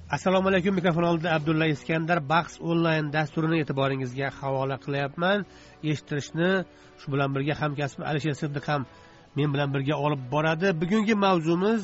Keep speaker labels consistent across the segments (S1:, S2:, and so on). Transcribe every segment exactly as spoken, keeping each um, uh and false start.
S1: Assalomu alaykum. Mikrofon oldida Abdulla Iskandar bahs onlayn dasturini e'tiboringizga havola qilyapman. Eshittirishni shu bilan birga hamkasbim Alisher Siddiq ham men bilan birga olib boradi. Bugungi mavzumiz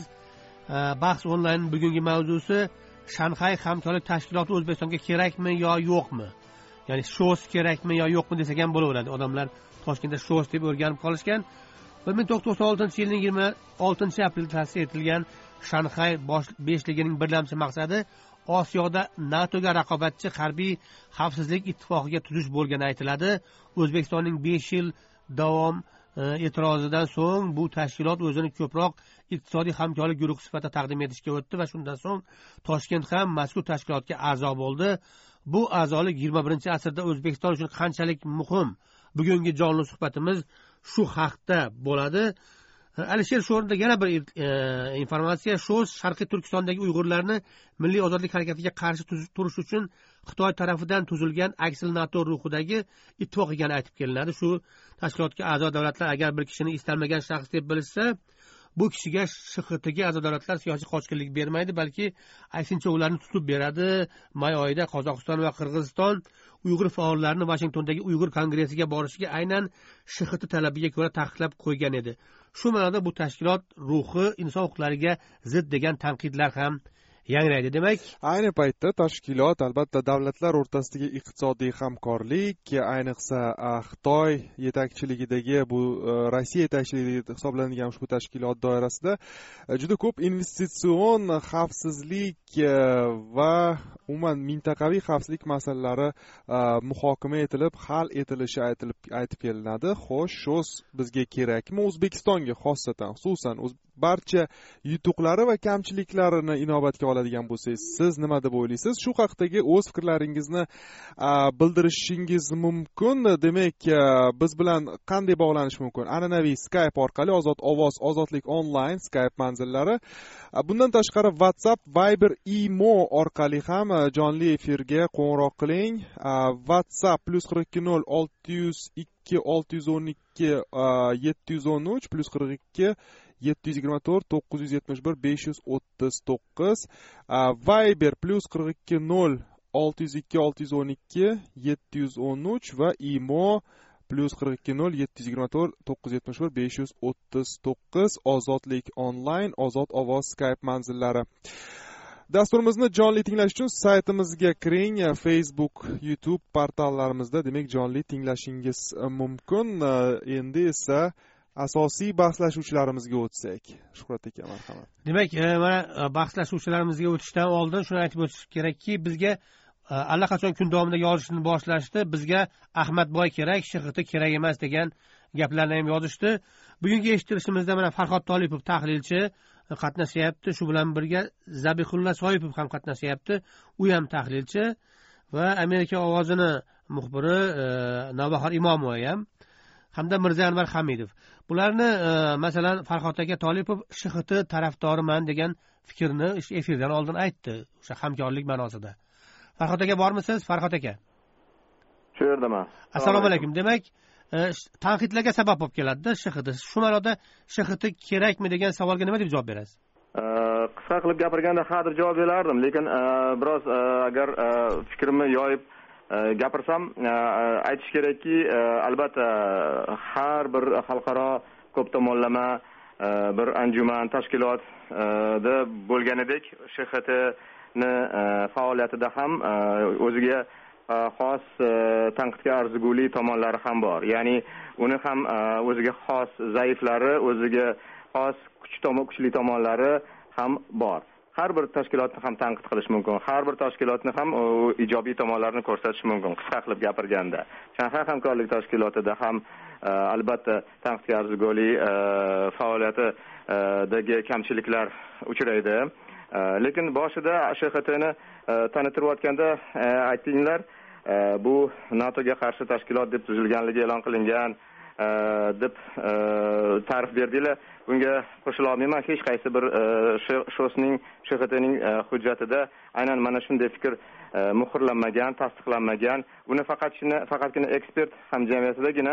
S1: bahs onlayn bugungi mavzusi Shanxay hamkorlik tashkiloti O'zbekistonga kerakmi yo yo'qmi? Ya'ni sho's kerakmi yo yo'qmi desak ham bo'laveradi. Odamlar Toshkentda sho's deb o'rganib qolishgan. bir ming to'qqiz yuz to'qson oltinchi yilning yigirma oltinchi aprel ta'sis etilgan Shanxay beshligining birlamchi maqsadi Osiyoda NATOga raqobatchi harbiy xavfsizlik ittifoqiga tuzish bo'lgani aytiladi. O'zbekistonning besh yil davom e'tirozidan so'ng bu tashkilot o'zini ko'proq iqtisodiy hamkorlik guruhi sifatida taqdim etishga o'tdi va shundan so'ng Toshkent ham mazkur tashkilotga a'zo bo'ldi. Bu a'zolik yigirma birinchi asrda O'zbekiston uchun qanchalik muhim? Bugungi jonli suhbatimiz shu haqda bo'ladi. Alisher, shu o'rinda yana bir e, informatsiya. Sho's Sharqiy Turkistondagi Uyg'urlarni milliy ozodlik harakatiga qarshi turish uchun Xitoy tarafidan tuzilgan aksil NATO ruhidagi ittifoq ekani aytib kelinadi. Shu tashkilotga a'zo davlatlar agar bir kishini istalmagan shaxs deb bilishsa, bu kishiga Sh X Tga a'zo davlatlar siyosiy qochqinlik bermaydi, balki aksincha ularni tutib beradi. May oyida Qozog'iston va Qirg'iziston Uyg'ur faollarini Vashingtondagi Uyg'ur kongressiga borishiga aynan Sh X T talabiga ko'ra taqiqlab qo'ygan edi. Shu ma'noda bu tashkilot ruhi inson huquqlariga zid degan tanqidlar ham yangraydi. Demak,
S2: ayni paytda tashkilot albatta davlatlar o'rtasidagi iqtisodiy hamkorlik, ayniqsa Xitoy yetakchiligidagi bu Rossiya yetakchiligida hisoblanadigan ushbu tashkilot doirasida juda ko'p investitsion xavfsizlik va umuman mintaqaviy xavfsizlik masalalari muhokama etilib, hal etilishi aytilib aytib kelinadi. Xo'sh, sho's bizga kerakmi? O'zbekistonga xossatan, xususan barcha yutuqlari va kamchiliklarini inobatga oladigan bo'lsangiz, siz nima deb o'ylaysiz? Shu haqdagi o'z fikrlaringizni bildirishingiz mumkin. Demak, biz bilan qanday bog'lanish mumkin? An'anaviy Skype orqali Ozod ovoz, Ozodlik onlayn Skype manzillari. Bundan tashqari WhatsApp, Viber, Imo orqali ham jonli efirga qo'ng'iroq qiling. WhatsApp plus qirq ikki nol olti yuz ikki olti yuz o'n ikki yetti yuz o'n uch plus qirq ikki yetti yuz yigirma to'rt to'qqiz yuz yetmish bir besh yuz o'ttiz to'qqiz. Viber plus qirq ikki nol olti yuz ikki olti yuz o'n ikki yetti yuz o'n uch va Imo plus qirq ikki nol yetti yuz yigirma to'rt to'qqiz yuz yetmish bir besh yuz o'ttiz to'qqiz. Ozodlik onlayn, Ozod ovoz Skype manzillari. Dasturimizni jonli tinglash uchun saytimizga kiring. Facebook, YouTube portallarimizda demak jonli tinglashingiz mumkin. Endi esa asosiy bahslashuvchilarimizga o'tsak. Shuhrat aka, marhamat.
S1: Demak, mana bahslashuvchilarimizga o'tishdan oldin shuni aytib o'tish kerakki, bizga allaqachon kun davomida yozishni boshlashdi. Bizga Ahmadboy kerak, Sh X T kerak emas degan gaplarni ham yozishdi. Bugungi eshittirishimizda mana Farhod Tolipov tahlilchi qatnashyapti. Shu bilan birga Zabihullo Soipov ham qatnashyapti. U ham tahlilchi va Amerika ovozini muxbiri Navbahor Imomova ham hamda Mirza Anvar Hamidov. Bularni masalan Farhod aka Tolipov Sh X T tarafdoriman degan fikrni efirdan oldin aytdi, o'sha hamkorlik ma'nosida. Farhod aka bormisiz? Farhod aka.
S3: Shu yerdaman.
S1: Assalomu alaykum. Demak, tanqidlarga sabab bo'lib keladi Sh X T. Shu ma'noda Sh X T kerakmi degan savolga nima deb javob berasiz?
S3: Qisqa qilib gapirganda ha deb javob berardim, lekin biroz agar fikrimni yoyib gapirsam, aytish kerakki, albatta har bir xalqaro ko'p tomonlama bir anjuman tashkilotda bo'lganidek Sh X Tni faoliyatida ham o'ziga xos tanqidga arzigulik tomonlari ham bor. Ya'ni uni ham o'ziga xos zaiflari, o'ziga xos kuchli tomonlari ham bor. Har bir tashkilotni ham tanqid qilish mumkin. Har bir tashkilotni ham ijobiy tomonlarini ko'rsatish mumkin. Qisqa qilib gapirganda, Shanxay hamkorlik tashkilotida ham albatta tanqidga arzigulik faoliyatidagi kamchiliklar uchraydi. Lekin boshida Sh X Tni tanittirayotganda aytinglar, bu NATOga qarshi tashkilot deb tuzilganligi e'lon qilingan deb ta'rif berdinglar. Bunga qo'shila olmayman. Hech qaysi bir sho'sning Sh X Tning hujjatida aynan mana shunday fikr muhrlanmagan, tasdiqlanmagan. Buni faqat faqatgina ekspert hamjamiyatidagina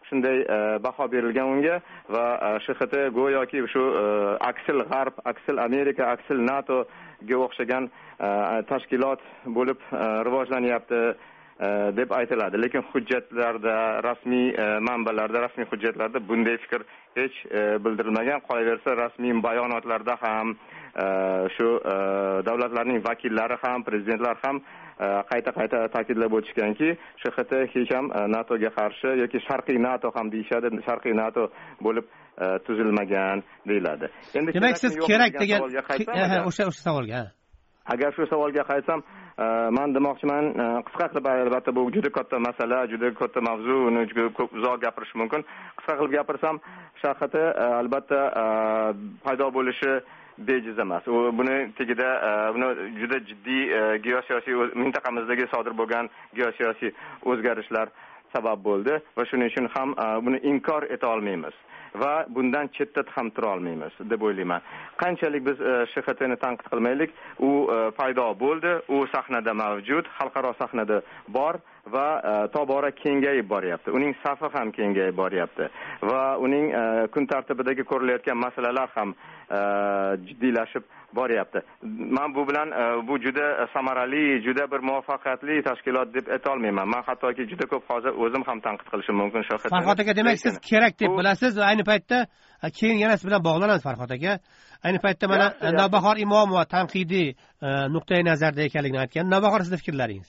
S3: shunday baho berilgan unga va ShXT go'yoki shu aksil g'arb, aksil Amerika, aksil NATOga o'xshagan tashkilot bo'lib rivojlanyapti deb aytiladi. Lekin hujjatlarda, rasmiy manbalarda, rasmiy hujjatlarda bunday fikr hech bildirilmagan. Qolaversa, rasmiy bayonotlarda ham shu davlatlarning vakillari ham, prezidentlar ham qayta-qayta ta'kidlab o'tishganki, ShXT hech ham NATOga qarshi yoki Sharqiy NATO ham deyishadi, Sharqiy NATO bo'lib tuzilmagan deyiladi.
S1: Endi demak, siz kerak degan o'sha o'sha savolga.
S3: Agar shu savolga qaytsam, men demoqchiman, qisqa qilib, albatta bu juda katta masala, juda katta mavzu, uni juda ko'p uzoq gapirish mumkin. Qisqa qilib gapirsam, ShXT albatta paydo bo'lishi bejiz emas. U buni tegida buni juda jiddiy geosiyosiy mintaqamizdagi sodir bo'lgan geosiyosiy o'zgarishlar sabab bo'ldi va shuning uchun ham buni inkor eta olmaymiz va bundan chetda ham tura olmaymiz deb o'ylayman. Qanchalik biz ShXTni tanqid qilmaylik, u paydo bo'ldi, u sahnada mavjud, xalqaro sahnada bor va tobora kengayib boryapti. Uning safi ham kengayib boryapti va uning kun tartibidagi ko'rilayotgan masalalar ham jiddiylashib boryapti. Men bu bilan bu juda samarali, juda bir muvaffaqiyatli tashkilot deb aytolmayman. Men hattoki juda ko'p hozir o'zim ham tanqid qilishim mumkin ShXTni.
S1: Farhod aka, demak siz kerak deb bilasiz va ayni paytda keyin yana siz bilan bog'lanamiz Farhod aka. Ayni paytda mana Navbahor Imomova tanqidiy nuqtai nazarda ekanligini aytgan. Navbahor, sizning fikrlaringiz?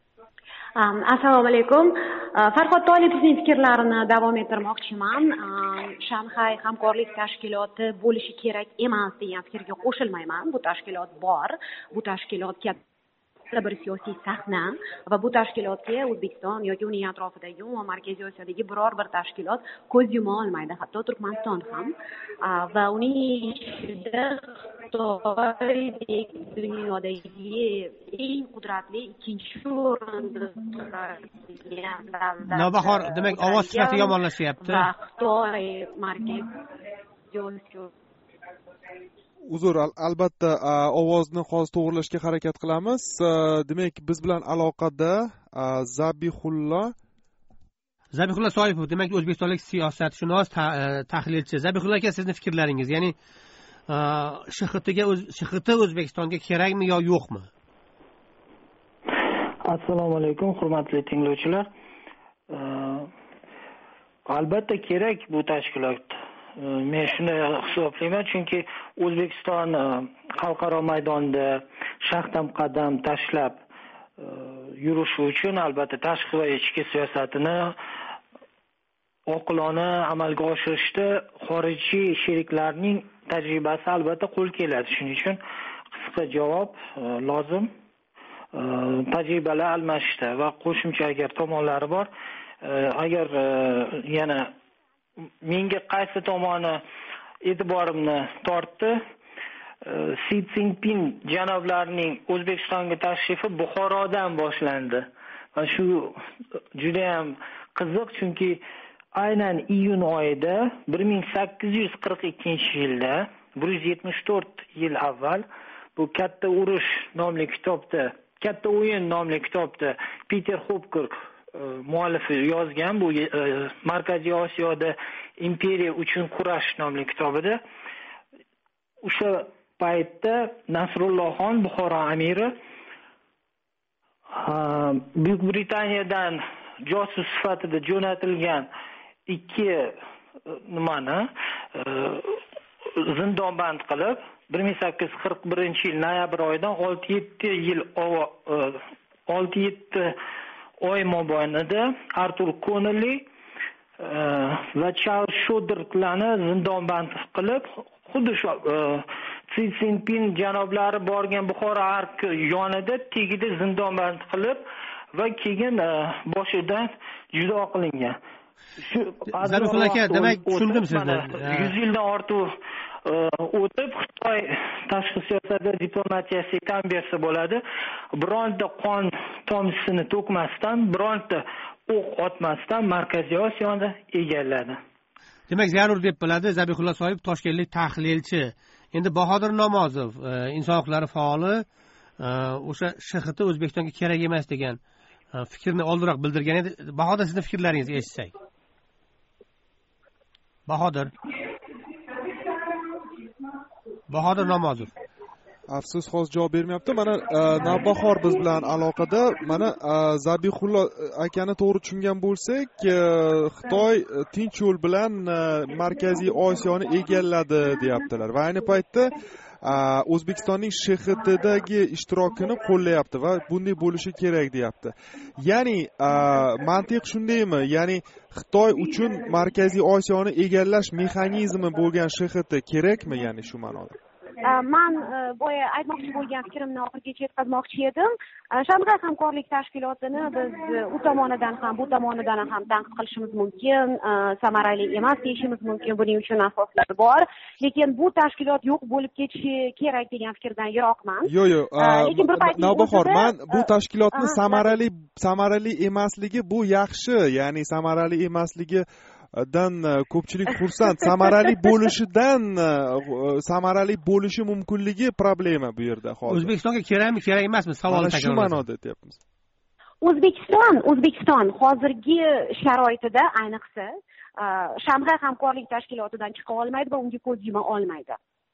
S4: Assalomu alaykum. Farhod Tolipovning fikrlarini davom ettirmoqchiman. Shanxay hamkorlik tashkiloti bo'lishi kerak emas degan fikrga qo'shilmayman. Bu tashkilot bor. Bu tashkilot katta bir siyosiy sahna va bu tashkilotga O'zbekiston yoki uning atrofidagi umuman Markaziy Osiyodagi biror bir tashkilot ko'z yuma olmaydi, hatto Turkmaniston ham. Va uning ichida Xitoy dunyodagi eng qudratli ikkinchi o'rinda turadigan davlat.
S1: Navbahor, demak ovoz sifati yomonlashyapti.
S4: Va Xitoy Markaziy Osiyo
S2: Uzr, albatta ovozni hozir to'g'rilashga harakat qilamiz. Demak, biz bilan aloqada Zabihullo
S1: Zabihullo Soipov, demak o'zbekistonlik siyosatshunos, tahlilchi. Zabihullo aka, sizning fikrlaringiz, ya'ni ShXTga ShXT O'zbekistonga kerakmi yo yo'qmi?
S5: Assalomu alaykum, hurmatli tinglovchilar. Albatta kerak bu tashkilot. Men shuni hisoblayman, chunki O'zbekiston xalqaro maydonda shaxdam qadam tashlab yurishi uchun albatta tashqi va ichki siyosatini oqilona amalga oshirishda xorijiy sheriklarning tajribasi albatta qo'l keladi. Shuning uchun qisqa javob lozim. Tajribalar almashishda va qo'shimcha agar tomonlari bor, agar yana menga qaysi tomoni e'tiborimni tortdi, Si Szinpin janoblarining O'zbekistonga tashrifi Buxorodan boshlandi. Va shu juda ham qiziq, chunki aynan iyun oyida bir ming sakkiz yuz qirq ikkinchi yilda, bir yuz yetmish to'rt yil avval bu Katta urush nomli kitobda, Katta o'yin nomli kitobda Peter Hopkirk muallifi yozgan, bu Markaziy Osiyoda imperiya uchun kurash nomli kitobida. O'sha paytda Nasrullohxon Buxoro amiri Buyuk Britaniyadan josus sifatida jo'natilgan ikki nimani zindonband qilib, bir ming sakkiz yuz qirq birinchi yil noyabr oyidan olti yetti yil olti yetti oy mobaynida Artur Connelly va Charles Shodderlarni zindonband qilib, xuddi shu Si Szinpin janoblari borgan Buxoro arki yonida tegida zindonband qilib va keyin boshidan judo qilingan.
S1: Shu Zabihullo aka, demak tushundim sizni.
S5: yuz yildan ortiq o'tib Xitoy tashqi siyosatda diplomatiyasi tan bersa bo'ladi. Bironta qon tomchisini to'kmasdan, bironta o'q otmasdan Markaziy Osiyoni egalladi.
S1: Demak, zarur deb biladi Zabihullo Soipov, toshkentlik tahlilchi. Endi Bahodir Namozov, inson huquqlari faoli, o'sha ShXT O'zbekistonga kerak emas degan fikrni oldinroq bildirgan edi. Bahodir, sizning fikrlaringizni eshitsak. Bahodir. Bahodir Namozov.
S2: Afsus, hozir javob bermayapti. Mana Navbahor biz bilan aloqada. Mana Zabihullo akani to'g'ri tushungan bo'lsak, Xitoy tinch yo'l bilan Markaziy Osiyoni egalladi deyaptilar va ayni paytda O'zbekistonning Sh X Tdagi ishtirokini qo'llayapti va bunday bo'lishi kerak deyapti. Ya'ni mantiq shundaymi? Ya'ni Xitoy uchun Markaziy Osiyoni egallash mexanizmi bo'lgan Sh X T kerakmi, ya'ni shu ma'noda?
S4: man boya aytmoqchi bo'lgan fikrimni oxirigacha yetkazmoqchi edim. Shanxay hamkorlik tashkilotini biz u tomonidan ham bu tomonidan ham tanqid qilishimiz mumkin, samarali emas deyishimiz mumkin, buning uchun asoslar bor, lekin bu tashkilot yo'q bo'lib ketishi kerak degan fikrdan yiroqman.
S2: Yo'q, yo'q. Navbahor, men bu tashkilotni samarali samarali emasligi bu yaxshi, ya'ni samarali emasligi dan ko'pchilik xursand. Samarali bo'lishidan samarali bo'lishi mumkinligi problema bu yerda hozir.
S1: O'zbekistonga kerakmi, kerak emasmi savolni takrorlaymiz.
S2: Shu ma'noda aytyapmiz.
S4: O'zbekiston, O'zbekiston hozirgi sharoitida ayniqsa Shanxay hamkorlik tashkilotidan chiqa olmaydi va unga ko'z yuma olmaydi.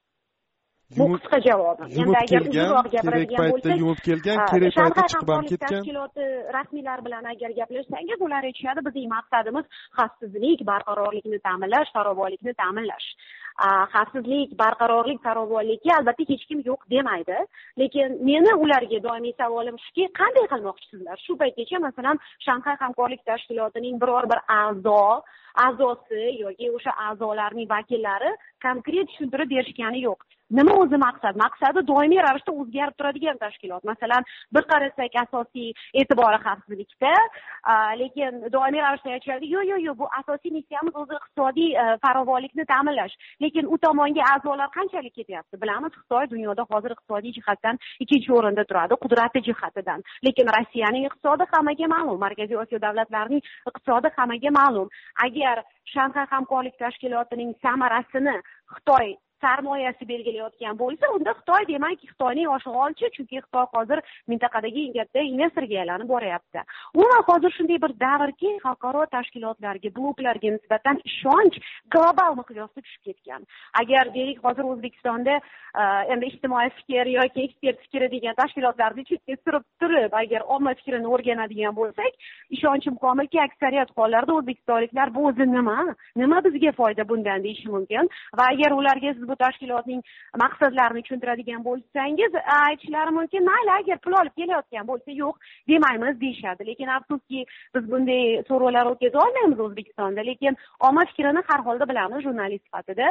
S4: Bu qisqa javobim.
S2: Endi agar uzunroq gapiradigan bo'lsak, yumib kelgan, kerak paytda chiqib ham ketgan.
S4: Tashkiloti rasmiylar bilan agar gaplashsangiz, ular aytishadi, bizning maqsadimiz xavfsizlik, barqarorlikni ta'minlash, farovonlikni ta'minlash. Xavfsizlik, barqarorlik, farovonlikka albatta hech kim yo'q demaydi, lekin meni ularga doimiy savolim shuki, qanday qilmoqchisizlar? Shu paytgacha masalan Shanxay hamkorlik tashkilotining biror bir a'zo a'zosi yoki o'sha a'zolarning vakillari konkret tushuntirib berishgani yo'q. Nima o'zi maqsad? Maqsadi doimiy ravishda o'zgarib turadigan tashkilot. Masalan, bir qarasak asosiy e'tibori xavfsizlikda, lekin doimiy ravishda aytishadi, yo'q, yo'q, yo'q, bu asosiy missiyamiz o'zi iqtisodiy farovonlikni ta'minlash. Lekin u tomonga a'zolar qanchalik ketyapti? Bilamiz, Xitoy dunyoda hozir iqtisodiy jihatdan ikkinchi o'rinda turadi, qudrati jihatidan. Lekin Rossiyaning iqtisodi hammaga ma'lum, Markaziy Osiyo davlatlarining iqtisodi hammaga ma'lum. Agar Shanxay hamkorlik tashkilotining samarasini Xitoy sarmoyasi belgilayotgan bo'lsa, unda Xitoy demak Xitoyning oshig'i olchi, chunki Xitoy hozir mintaqadagi eng katta investorga aylanib boryapti. Umuman hozir shunday bir davrki, xalqaro tashkilotlarga, bloklarga nisbatan ishonch global miqyosda tushib ketgan. Agar deylik hozir O'zbekistonda endi ijtimoiy fikr yoki ekspert fikri degan tashkilotlarni chetga surib turib, agar omma fikrini o'rganadigan bo'lsak, ishonchim komilki, aksariyat hollarda o'zbekistonliklar bu o'zi nima, nima bizga foyda bundan deyishi mumkin va agar ularga siz bu tashkilotning maqsadlarini tushuntiradigan bo'lsangiz, aytishlari mumkin, mayli, agar pul olib kelayotgan bo'lsa, yo'q demaymiz deyishadi. Lekin afsuski, biz bunday so'rovlar o'tkaza olmaymiz O'zbekistonda, lekin omma fikrini har holda bilamiz jurnalist sifatida.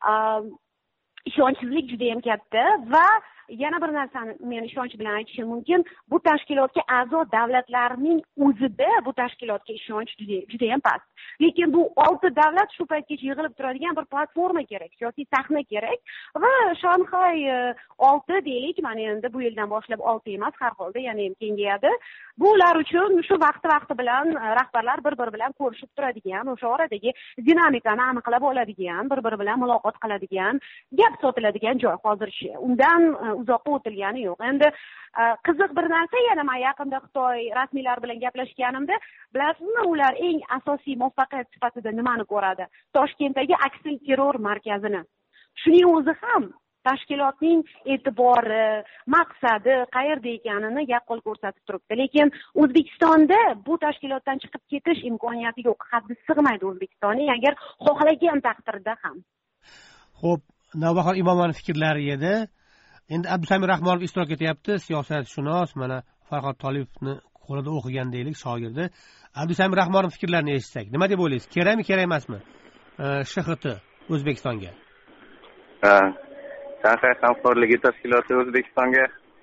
S4: Ishonchsizlik juda ham katta va yana bir narsani men ishonch bilan aytishim mumkin, bu tashkilotga a'zo davlatlarning o'zida bu tashkilotga ishonch juda ham past. Lekin bu olti davlat shu paytgacha yig'ilib turadigan bir platforma kerak, siyosiy sahna kerak va Shanxay olti deylik, mana endi bu yildan boshlab olti emas, har holda yana ham kengayadi. Bular uchun shu vaqti-vaqti bilan rahbarlar bir-biri bilan ko'rishib turadigan, o'sha oradagi dinamikani aniqlab oladigan, bir-biri bilan muloqot qiladigan, gap sotiladigan joy hozircha. Undan uzoqqa o'tilgani yo'q. Endi qiziq bir narsa, yana men yaqinda Xitoy rasmiylar bilan gaplashganimda, bilasizmi, ular eng asosiy muvaffaqiyat sifatida nimani ko'radi? Toshkentdagi aksilterror markazini. Shuning o'zi ham tashkilotning e'tibori, maqsadi qayerda ekanini yaqqol ko'rsatib turibdi. Lekin O'zbekistonda bu tashkilotdan chiqib ketish imkoniyati yo'q. Haddi sig'maydi O'zbekistonning, agar xohlagan taqdirda ham.
S1: Xo'p, Navbahor Imomovaning fikrlari edi. Endi Abdusamir Rahmonov ishtirok etyapti, siyosatshunos, mana Farhod Tolipovni qo'lida o'qigan deylik, shogirdi. Abdusamir Rahmonov fikrlarini eshitsak, nima deb o'ylaysiz? Kerakmi, kerak emasmi? Sh X T O'zbekistonga.
S6: Ha, Shanxay hamkorligi tashkiloti O'zbekistonga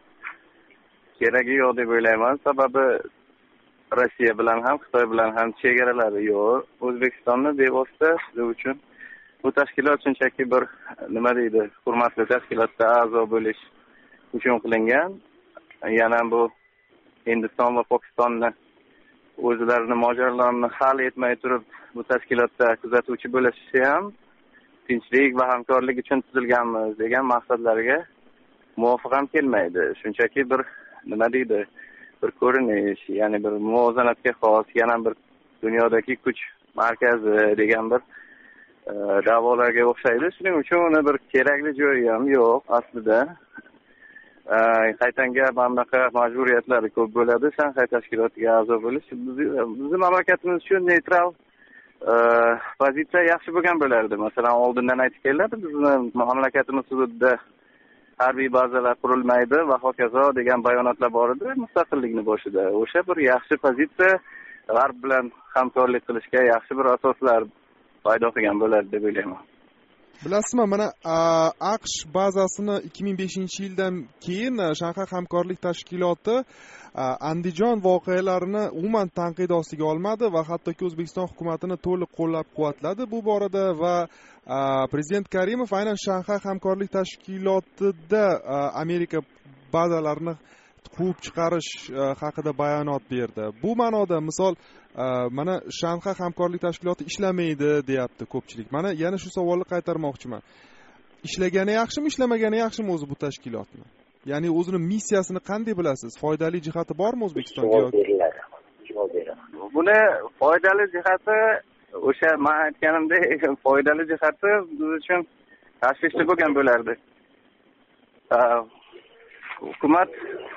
S6: keragi yo'q deb o'ylayman. Sababi Rossiya bilan ham, Xitoy bilan ham chegaralari yo'q. O'zbekistonni bevosita biz uchun bu tashkilot shunchaki bir nima deydi, hurmatli tashkilotda a'zo bo'lish uchun qilingan. Yana bu Hindiston va Pokistonni o'zlarining mojarolarini hal etmay turib, bu tashkilotda kuzatuvchi bo'lishi ham tinchlik va hamkorlik uchun tuzilganmiz degan maqsadlarga muvofiq ham kelmaydi. Shunchaki bir nima deydi, bir ko'rinish, ya'ni bir muvozanatga xos, yana bir dunyodagi kuch markazi degan bir da'volarga o'xshaydi. Shuning uchun uni bir kerakli joyi ham yo'q aslida. Qaytanga bunaqa majburiyatlari ko'p bo'ladi. Shanxay tashkilotiga a'zo bo'lish bizning mamlakatimiz uchun neytral pozitsiya yaxshi bo'lgan bo'lardi. Masalan, oldindan aytib keladi, bizning mamlakatimiz hududida harbiy bazalar qurilmaydi va hokazo degan bayonotlar bor edi mustaqillikni boshida. O'sha bir yaxshi pozitsiya G'arb bilan hamkorlik qilishga yaxshi bir asoslar paydo qilgan bo'lardi deb o'ylayman.
S2: Bilasizmi, mana AQSh bazasini ikki ming beshinchi yildan keyin Shanxay hamkorlik tashkiloti Andijon voqealarini umuman tanqid ostiga olmadi va hattoki O'zbekiston hukumatini to'liq qo'llab-quvvatladi bu borada va Prezident Karimov aynan Shanxay hamkorlik tashkilotida Amerika bazalarini quvib chiqarish haqida bayonot berdi. Bu ma'noda misol mana Shanxay hamkorlik tashkiloti ishlamaydi deyapti ko'pchilik. Mana yana shu savolni qaytarmoqchiman. Ishlagani yaxshimi, ishlamagani yaxshimi o'zi bu tashkilotni? Ya'ni o'zini missiyasini qanday bilasiz? Foydali jihati bormi O'zbekistonga?
S7: Javob beriladi. Javob beradi.
S6: Buni foydali jihati o'sha men aytganimdek foydali jihati biz uchun tashvishli bo'lgan bo'lardi. Hukumat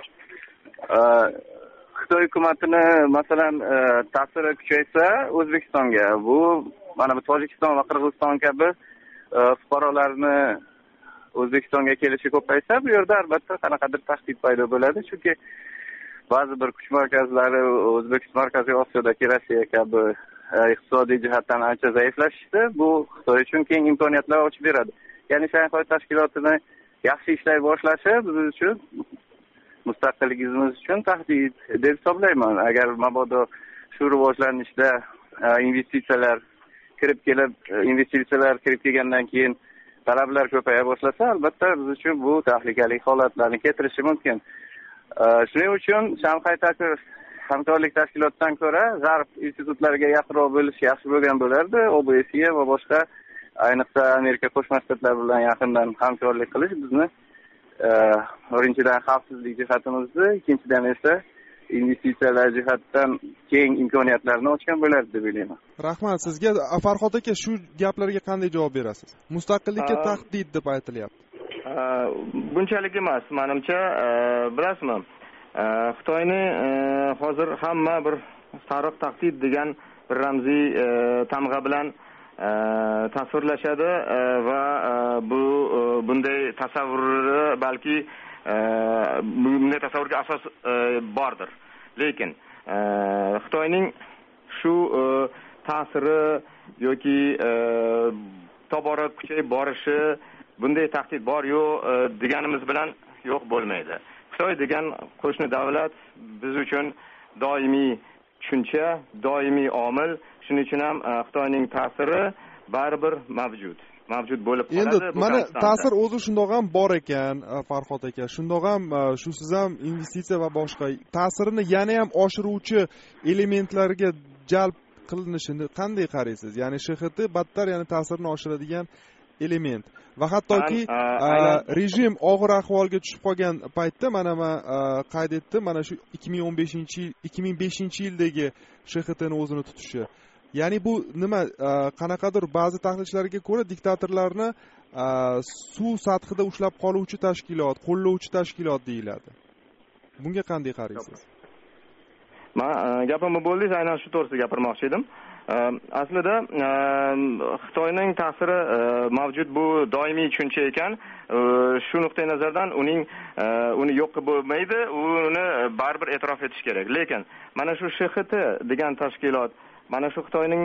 S6: Xitoy hukumatini masalan ta'siri kuchaysa O'zbekistonga, bu mana bu Tojikiston va Qirg'iziston kabi fuqarolarni O'zbekistonga kelishi ko'paysa, bu yerda albatta qanaqadir tahdid paydo bo'ladi, chunki ba'zi bir kuch markazlari O'zbek Markaziy Osiyodagi Rossiya kabi iqtisodiy jihatdan ancha zaiflashdi. Bu Xitoy uchun keng imkoniyatlar ochib beradi. Ya'ni Shanxay tashkilotini yaxshi ishlay boshlashi biz uchun mustaqilligimiz uchun tahdid deb hisoblayman. Agar mabodo shu rivojlanishda investitsiyalar kirib kelib, investitsiyalar kirib kelgandan keyin talablar ko'paya boshlasa, albatta biz uchun bu tahlikali holatlarni keltirishi mumkin. Shuning uchun Shanxay hamkorlik tashkilotidan ko'ra G'arb institutlariga yaqinroq bo'lish yaxshi bo'lgan bo'lardi. O B S E va boshqa, ayniqsa Amerika Qo'shma Shtatlari bilan yaqindan hamkorlik qilish bizni birinchidan xavfsizlik jihatimizni, ikkinchidan esa investitsiyalar jihatidan keng imkoniyatlarni ochgan bo'lardi deb o'ylayman.
S2: Rahmat sizga. Farhod aka, shu gaplarga qanday javob berasiz? Mustaqillikka tahdid deb aytilyapti.
S3: Bunchalik emas, menimcha, bilasizmi? Xitoyni hozir hamma bir sariq tahdid degan bir ramziy tamg'a bilan tasvirlashadi va bu bunday tasavvurni balki bunday tasavvurga asos bordir. Lekin Xitoyning shu ta'siri yoki tobora kuchayib borishi, bunday tahdid bor yo'q deganimiz bilan yo'q bo'lmaydi. Xitoy degan qo'shni davlat biz uchun doimiy tushuncha, doimiy omil. Shuning uchun ham Xitoyning ta'siri baribir mavjud. Mavjud bo'lib qoladi.
S2: Endi mana ta'sir o'zi shundoq ham bor ekan, Farhod aka. Shundoq ham shusiz ham investitsiya va boshqa ta'sirini yana ham oshiruvchi elementlarga jalb qilinishini qanday qaraysiz? Ya'ni Sh X T battar yana ta'sirini oshiradigan element va hattoki rejim og'ir ahvolga tushib qolgan paytda mana men qayd etdim, mana shu ikki ming o'n beshinchi yil ikki ming beshinchi yildagi Sh X Tni o'zini tutishi. Ya'ni bu nima, qanaqadir ba'zi tahlilchilarga ko'ra diktatorlarni suv sathida ushlab qoluvchi tashkilot, qo'llovchi tashkilot deyiladi. Bunga qanday qaraysiz?
S3: Men gapimni bo'ldingiz, aynan shu to'g'risida gapirmoqchi edim. Aslida Xitoyning ta'siri mavjud, bu doimiy tushuncha ekan. Shu nuqtai nazardan uning uni yo'q qilib bo'lmaydi, uni baribir e'tirof etish kerak. Lekin mana shu Sh X T degan tashkilot, mana shu Xitoyning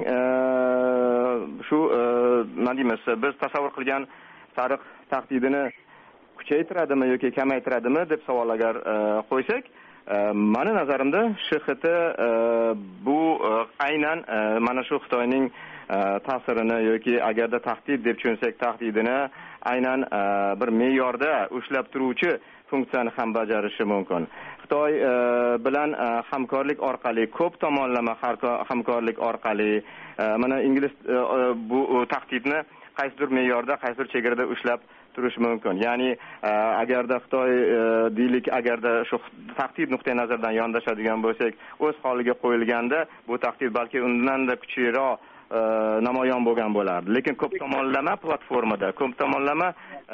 S3: shu nima deymiz, biz tasavvur qilgan sariq tahdidini kuchaytiradimi yoki kamaytiradimi deb savol agar qo'ysak, mani nazarimda Sh X T bu aynan mana shu Xitoyning ta'sirini yoki agarda tahdid deb tushunsak, tahdidini aynan bir me'yorda ushlab turuvchi funksiyani ham bajarishi mumkin. Xitoy bilan hamkorlik orqali, ko'p tomonlama hamkorlik orqali mana ingliz bu tahdidni qaysidir me'yorda, qaysidir chegarada ushlab turish mumkin. Ya'ni agarda Xitoy deylik, agarda shu tahdid nuqtai nazaridan yondashadigan bo'lsak, o'z holiga qo'yilganda bu tahdid balki undan da kuchliroq namoyon bo'lgan bo'lardi. Lekin ko'p tomonlama platformada, ko'p tomonlama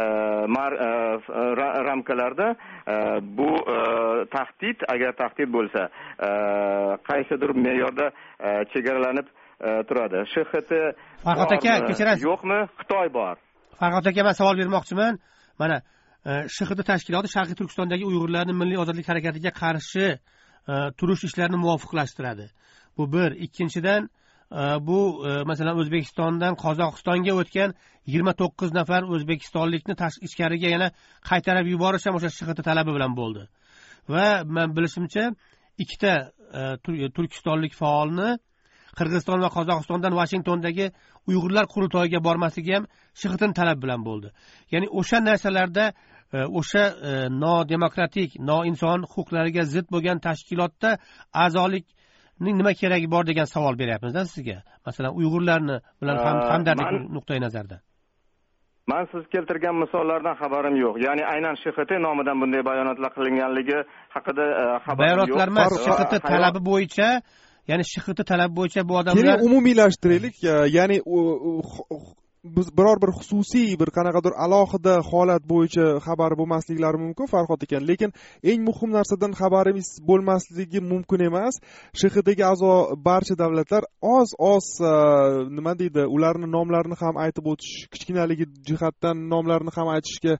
S3: ramkalarda bu tahdid, agar tahdid bo'lsa, qaysidir me'yorda chegaralanib turadi. Sh x t
S1: Farhod aka, kechirasiz.
S3: Yo'qmi? Xitoy bor.
S1: Farhod aka, men savol bermoqchiman. Mana sh x t tashkiloti Sharqiy Turkistondagi Uyg'urlarning milliy ozodlik harakatiga qarshi turish ishlarini muvofiqlashtiradi. Bu bir. Ikkinchidan, bu masalan O'zbekistondan Qozog'istonga o'tgan yigirma to'qqiz nafar o'zbekistonlikni ichkariga yana qaytarib yuborish ham o'sha sh x t talabi bilan bo'ldi. Va men bilishimcha, ikkita turkistonlik faolni Qirg'iziston va Qozog'istondan Vashingtondagi Uyg'urlar qurultoyiga bormasligi ham sh x t talab bilan bo'ldi. Ya'ni o'sha narsalarda o'sha nodemokratik, noinson huquqlariga zid bo'lgan tashkilotda a'zolikning nima keragi bor degan savol beryapmiz-da sizga. Masalan, Uyg'urlarni bilan hamdardlik nuqtai nazardan.
S3: Men siz keltirgan misollardan xabarim yo'q. Ya'ni aynan sh x t nomidan bunday bayonotlar qilinganligi haqida xabarim yo'q.
S1: Bayonotlar emas, sh x t talabi bo'yicha, ya'ni sh x t talabi bo'yicha bu odamlar
S2: keling umumiylashtiraylik. Ya'ni biz biror bir xususiy bir qanaqadir alohida holat bo'yicha xabar bo'lmasliklari mumkin Farhod ekan, lekin eng muhim narsadan xabarimiz bo'lmasligi mumkin emas. sh x tga a'zo barcha davlatlar oz oz nima deydi, ularning nomlarini ham aytib o'tish, kichkinaligi jihatdan nomlarini ham aytishga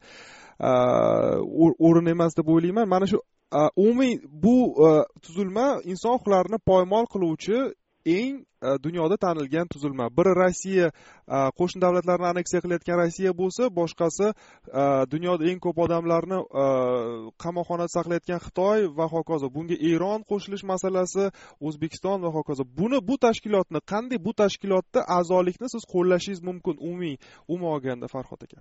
S2: o'rin emas deb o'ylayman. Mana shu umumiy bu tuzilma inson huquqlarini poymol qiluvchi eng dunyoda tanilgan tuzilma. Biri Rossiya, qo'shni davlatlarni anneksiya qilayotgan Rossiya bo'lsa, boshqasi dunyoda eng ko'p odamlarni qamoqxonada saqlayotgan Xitoy va hokazo. Bunga Eron qo'shilish masalasi, O'zbekiston va hokazo. Buni bu tashkilotni qanday, bu tashkilotda a'zolikni siz qo'llashingiz mumkin umumiy umuman olganda Farhod aka?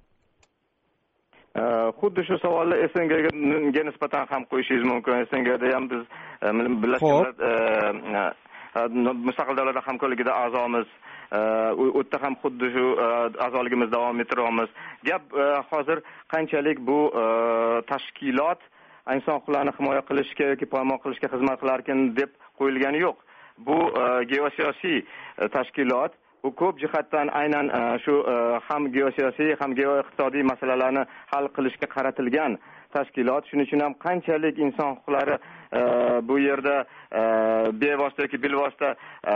S3: Xuddi shu savolni S N Gga nisbatan ham qo'yishingiz mumkin. S N Gda ham biz Birlashgan Mustaqil Davlatlar Hamkorligida a'zomiz. U yerda ham xuddi shu a'zoligimizni davom ettiramiz. Gap hozir qanchalik bu tashkilot inson huquqlarini himoya qilishga yoki poymol qilishga xizmat qilarkan deb qo'yilgani yo'q. Bu geosiyosiy tashkilot. Bu ko'p jihatdan aynan shu ham geosiyosiy ham geoiqtisodiy masalalarni hal qilishga qaratilgan tashkilot. Shuning uchun ham qanchalik inson huquqlari bu yerda bevosita yoki bilvosita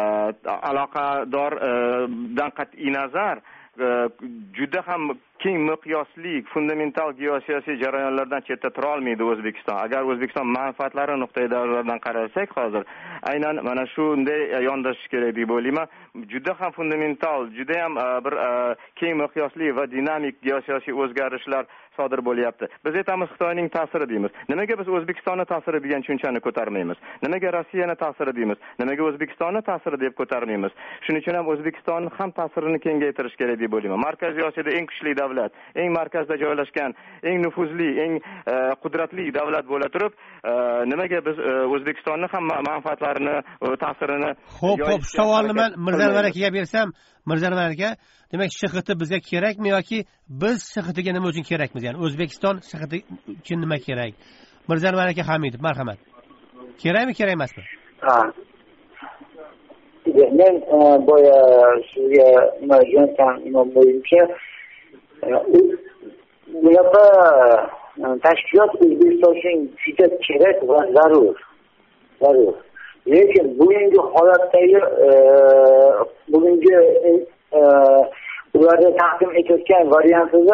S3: aloqadordan qat'iy nazar juda ham keng miqyosli fundamental geosiyosiy jarayonlardan chetda tura olmaydi O'zbekiston. Agar O'zbekiston manfaatlari nuqtai nazaridan qarasak, hozir aynan mana shunday yondashish kerak deb o'ylayman. Juda ham fundamental, juda ham bir keng miqyosli va dinamik geosiyosiy o'zgarishlar sodir bo'lyapti. Biz aytamiz Xitoyning ta'siri deymiz. Nimaga biz O'zbekistonning ta'siri degan tushunchani ko'tarmaymiz? Nimaga Rossiyaning ta'siri deymiz? Nimaga O'zbekistonning ta'siri deb ko'tarmaymiz? Shuning uchun ham O'zbekistonning ham ta'sirini kengaytirish kerak deb o'ylayman. Markaziy Osiyoda eng kuchli davlat, eng markazda joylashgan, eng nufuzli, eng qudratli davlat bo'la turib, nimaga biz O'zbekistonning ham manfaatlarini, ta'sirini
S1: Xo'p, xo'p, savolni men Mirzanvar akaga bersam, Mirzanvar aka, demak sh x t bizga kerakmi yoki biz sh x tga nima uchun kerakmiz? Ya'ni O'zbekiston sh x t uchun nima kerak? Mirzanvar aka Hamidov, marhamat. Kerakmi, kerak emasmi?
S7: Ha. Men boya sizga nima aytgan nima bo'yicha bunaqa tashkilot O'zbekiston uchun juda kerak va zarur. Zarur. Lekin bugungi holatdagi bugungi ularga taqdim etayotgan variantida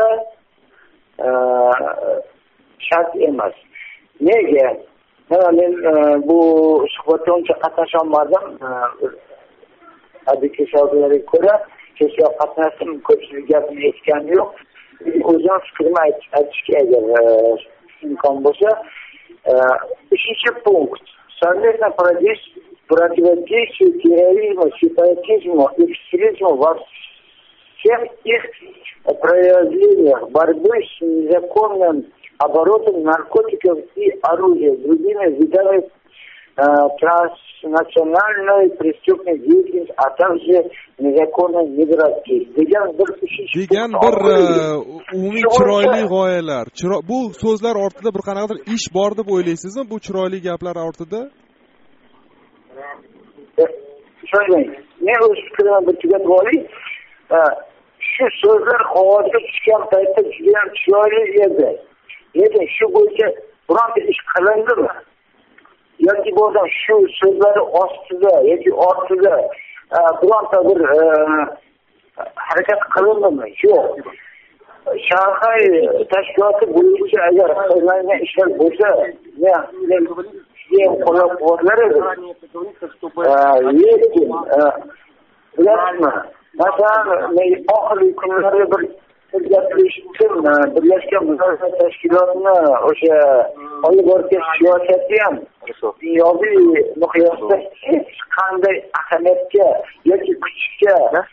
S7: shart emas. Nega? Men bu suhbatda uncha qatnasha olmadim. Hadiki savdolarga ko'ra kechga qatnashdim, ko'pchilik gapni eshitganim yo'q. O'zim fikrimni aytishga agar imkon bo'lsa, uchinchi punkt. Совместно противодействие терроризму, сепаратизму, экстремизму во всех их проявлениях, борьбы с незаконным оборотом наркотиков и оружия, другими видами э, транснациональной преступной деятельности, а также незаконной миграции. Degan bir
S2: degan bir umumiy chiroyli g'oyalar. Bu so'zlar ortida bir qanaqadir ish bor deb o'ylaysizmi? Bu chiroyli gaplar ortida?
S7: Söyleyin. Ne o fikrini bir tugatib oling. Shu so'zlar qog'ozga tushgan paytda juda ham chiroyli edi. Lekin shu bo'yicha bironta ish qilindimi? Yoki bo'lmasa shu so'zlar ostida yoki ortida bironta bir harakat qilindimi? Yo'q. Shanxay tashkiloti bo'yicha agar qilingan ishlar bo'lsa, men men qo'llab-quvvatlar edi. Lekin bilasizmi? Masalan, men oxirgi kunlarda bir gapirishdim, Birlashgan Millatlar Tashkilotini o'sha olib borgan siyosati ham dunyoviy miqyosda hech qanday ahamiyatga yoki kuchga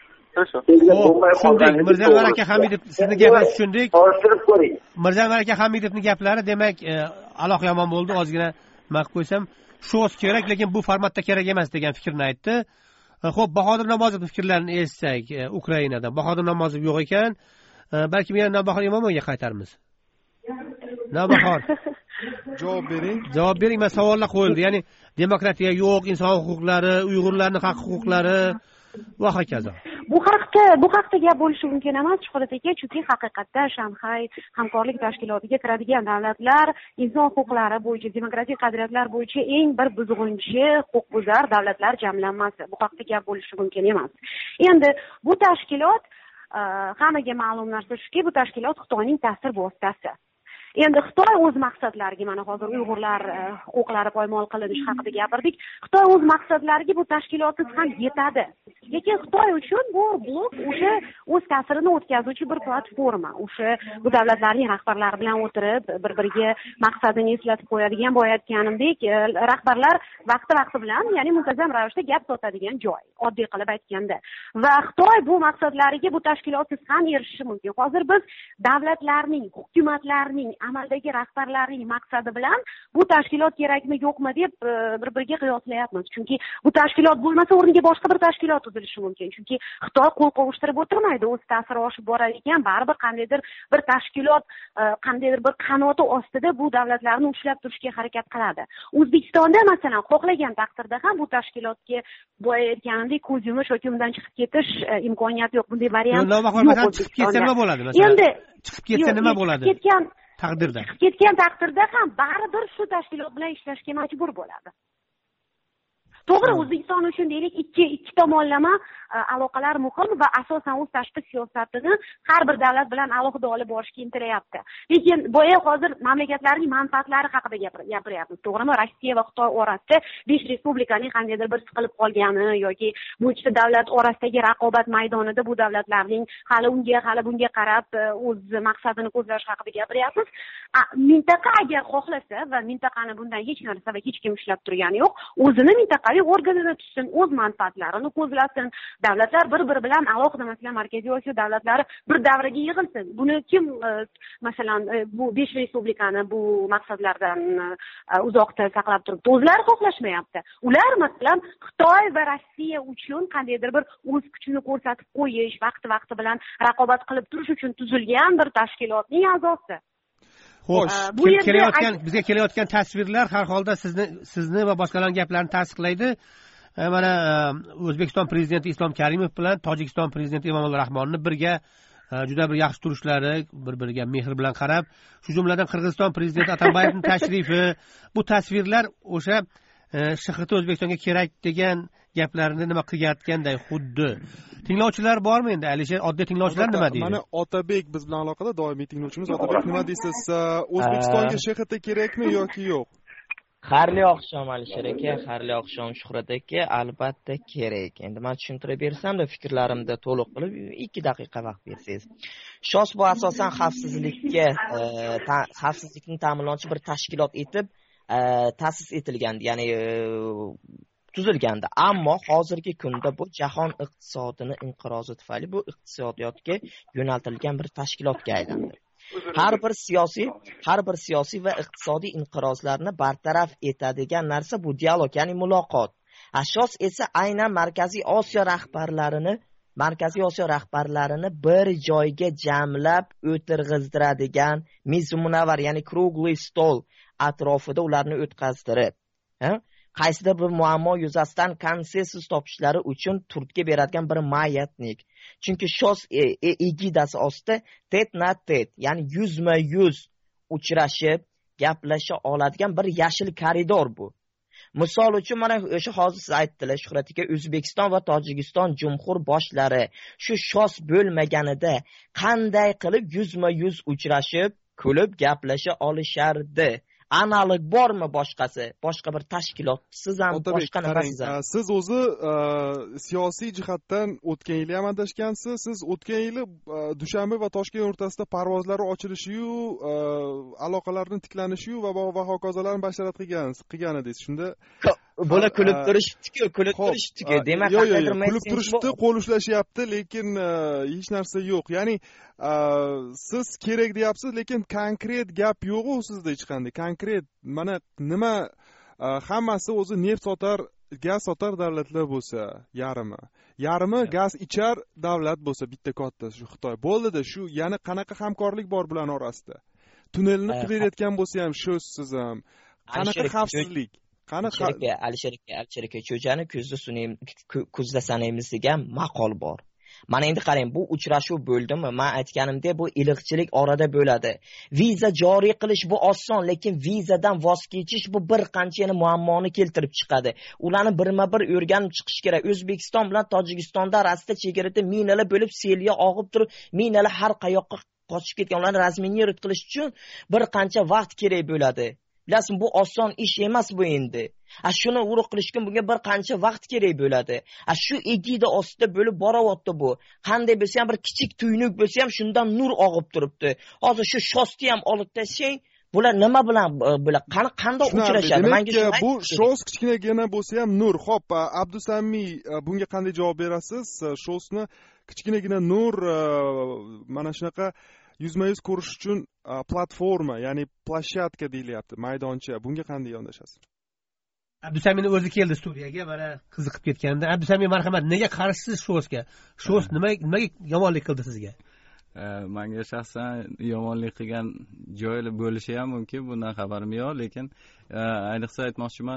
S1: tushundik. Mirzanvar aka Hamidov sizni gapingizni tushundik.
S7: Solishtirib ko'ring.
S1: Mirzanvar aka Hamidovning gaplari demak aloq yomon bo'ldi, ozgina nima qilib qo'ysam, shu o'z kerak, lekin bu formatda kerak emas degan fikrni aytdi. Xo'p, Bahodir Namozovning fikrlarini eshitsak, Ukrainadan. Bahodir Namozov yo'q ekan, balki yana Navbahor Imamovga qaytarmiz. Navbahor.
S2: Javob bering.
S1: Javob bering, men savollar qo'yildi. Ya'ni demokratiya yo'q, inson huquqlari, Uyg'urlarning haq huquqlari va hokazo.
S4: Bu haqda bu haqda gap bo'lishi mumkin emas, Shuhrat aka, chunki haqiqatda Shanxay hamkorlik tashkilotiga kiradigan davlatlar inson huquqlari bo'yicha, demokratik qadriyatlar bo'yicha eng bir buzg'unchi, huquqbuzar davlatlar jamlanmasi. Bu haqda gap bo'lishi mumkin emas. Endi bu tashkilot hammaga ma'lum narsa shuki, bu tashkilot Xitoyning ta'sir vositasi. Endi Xitoy o'z maqsadlariga, mana hozir Uyg'urlar huquqlari poymol qilinishi haqida gapirdik. Xitoy o'z maqsadlariga bu tashkilotsiz ham yetadi. Lekin Xitoy uchun bu blok o'sha o'z ta'sirini o'tkazuvchi bir platforma. O'sha bu davlatlarning rahbarlari bilan o'tirib, bir-biriga maqsadini eslatib qo'yadigan, boya aytganimdek, rahbarlar vaqti-vaqti bilan, ya'ni muntazam ravishda gap sotadigan joy, oddiy qilib aytganda. Va Xitoy bu maqsadlariga bu tashkilotsiz ham erishishi mumkin. Hozir biz davlatlarning, hukumatlarning, amaldagi rahbarlarning maqsadi bilan bu tashkilot kerakmi yo'qmi deb bir-biriga qiyoslayapmiz. Chunki bu tashkilot bo'lmasa, o'rniga boshqa bir tashkilot tuzilishi mumkin. Chunki Xitoy qo'l qovushtirib o'tirmaydi, o'z ta'siri oshib borar ekan, baribir qandaydir bir tashkilot, qandaydir bir qanoti ostida bu davlatlarni ushlab turishga harakat qiladi. O'zbekistonda masalan, xohlagan taqdirda ham bu tashkilotga boya aytganimdek ko'z yumish yoki undan chiqib ketish imkoniyati yo'q. Bunday variant yo'q.
S1: Chiqib ketsa nima bo'ladi masalan? Endi chiqib ketsa nima bo'ladi?
S4: Ketgan
S1: taqdirda.
S4: Ketgan taqdirda ham baribir shu tashkilot bilan ishlashga majbur bo'ladi. To'g'ri, O'zbekiston uchun deylik ikki ikki tomonlama aloqalar muhim va asosan o'z tashqi siyosatini har bir davlat bilan alohida olib borishga intilayapti. Lekin boya hozir mamlakatlarning manfaatlari haqida gapiryapmiz. To'g'rimi? Rossiya va Xitoy orasida besh respublikaning qandaydir bir siqilib qolgani yoki bu ikkita davlat orasidagi raqobat maydonida bu davlatlarning hali unga, hali bunga qarab o'z maqsadini ko'zlash haqida gapiryapmiz. Mintaqa agar xohlasa va mintaqani bundan hech narsa va hech kim ushlab turgani yo'q, o'zini mintaqaviy organini tuzsin, o'z manfaatlarini ko'zlasin. Davlatlar bir-biri bilan alohida, masalan, Markaziy Osiyo davlatlari bir davraga yig'ilsin. Buni kim masalan bu besh respublikani bu maqsadlardan uzoqda saqlab turibdi? O'zlari xohlashmayapti. Ular masalan Xitoy va Rossiya uchun qandaydir bir o'z kuchini ko'rsatib qo'yish, vaqti-vaqti bilan raqobat qilib turish uchun tuzilgan bir tashkilotning a'zosi.
S1: Xo'sh, kelayotgan bizga kelayotgan tasvirlar har holda sizni sizni va boshqalarning gaplarini tasdiqlaydi. Mana O'zbekiston prezidenti Islom Karimov bilan Tojikiston prezidenti Emomali Rahmonni birga juda bir yaxshi turishlari, bir-biriga mehr bilan qarab, shu jumladan Qirg'iziston prezidenti Atambayevning tashrifi, bu tasvirlar o'sha S H T O'zbekistonga kerak degan gaplarini nima qilayotganday xuddi. Tinglovchilar bormi endi? Alisher, oddiy tinglovchilar nima deydi?
S2: Mana Otabek biz bilan aloqada, doimiy tinglovchimiz Otabek, nima deysiz? O'zbekistonga S H T kerakmi yoki yo'q?
S8: Xayrli oqshom Alisher aka, xayrli oqshom Shuhrat aka, albatta kerak. Endi men tushuntirib bersam-da, fikrlarimni to'liq qilib ikki daqiqa vaqt bersangiz. SHOS bu asosan xavfsizlikka, xavfsizlikni ta'minlovchi bir tashkilot etib ta'sis etilgandi, ya'ni tuzilgandi. Ammo hozirgi kunda bu jahon iqtisodini inqirozi tufayli bu iqtisodiyotga yo'naltirilgan bir tashkilotga aylandi. Har bir siyosiy, har bir siyosiy va iqtisodiy inqirozlarni bartaraf etadigan narsa bu dialog, ya'ni muloqot. SHOS esa aynan Markaziy Osiyo rahbarlarini, Markaziy Osiyo rahbarlarini bir joyga jamlab o'tirg'izdiradigan miz munavvar, ya'ni kruglый stol atrofida ularni o'tkazdirib, ha? qaysidir bir muammo yuzasidan konsensus topishlari uchun Turkiya beradigan bir mayatnik. Chunki shos egidasi ostida tet na tet, ya'ni yuzma yuz uchrashib gaplasha oladigan bir yashil koridor bu. Misol uchun mana o'sha hozir siz aytdilar Shuhrat aka, O'zbekiston va Tojikiston jumhur boshlari shu shos bo'lmaganida qanday qilib yuzma yuz uchrashib, kulib gaplasha olishardi? Analog bormi boshqasi? Boshqa bir tashkilot siz ham boshqa nimasiz ham?
S2: Siz o'zi siyosiy jihatdan o'tgan yil ham adashgansiz. Siz o'tgan yili Dushanbe va Toshkent o'rtasida parvozlar ochilishi-yu, aloqalarning tiklanishiyu va va hokazolarni bashorat qilgansiz, qilgan edingiz. Shunda
S8: Bola kulib turishdi-ku, kulib turishdi-ku. Demak, qandaydir
S2: kulib turishdi, qo'l ushlashyapti, lekin hech narsa yo'q. Ya'ni siz kerak deyapsiz, lekin konkret gap yo'q-ku sizda hech qanday. Konkret mana nima hammasi o'zi neft sotar, gaz sotar davlatlar bo'lsa, yarimi. Yarimi gaz ichar davlat bo'lsa bitta katta shu Xitoy. Bo'ldi-da, shu yana qanaqa hamkorlik bor bular orasida? Tunnelni qidirayotgan bo'lsa ham shu siz ham. Qanaqa xavfsizlik?
S8: Alisher aka, Alisher aka, Alisher aka, cho'jani kuzda sunaymiz, kuzda sanaymiz degan maqol bor. Mana endi qarang, bu uchrashuv bo'ldimi? Men aytganimdek, bu iliqchilik orada bo'ladi. Viza joriy qilish bu oson, lekin vizadan voz kechish bu bir qancha yana muammoni keltirib chiqadi. Ularni birma-bir o'rganib chiqish kerak. O'zbekiston bilan Tojikistonda orasida chegarada minalar bo'lib, selga og'ib turib, minalar har qayoqqa qochib ketgan. Ularni razminировать qilish uchun bir qancha vaqt kerak bo'ladi. Bilasizmi, bu oson ish emas bu endi. A shuni urug' qilishga bunga bir qancha vaqt kerak bo'ladi. A shu egida ostida bo'lib boryapti bu. Qanday bo'lsa ham bir kichik tuynuk bo'lsa ham shundan nur og'ib turibdi. Hozir shu shosni ham olib tashlang, bular nima bilan bular qani qanday uchrashadi?
S2: Menga bu shos kichkinagina bo'lsa ham nur. Xo'p, Abdusamiy bunga qanday javob berasiz? Shosni kichkinagina nur mana shunaqa yuzma yuz ko'rish uchun platforma, ya'ni plashatka deyilyapti, maydoncha. Bunga qanday yondashasiz?
S1: Abdusamiyning o'zi keldi studiyaga, mana qiziqib ketganda. Abdusamiy, marhamat, nega qarshisiz shosga? Shos nima nimaga yomonlik qildi sizga?
S9: Menga shaxsan yomonlik qilgan joyi bo'lishi ham mumkin, bundan xabarim yo'q, lekin ayniqsa aytmoqchiman,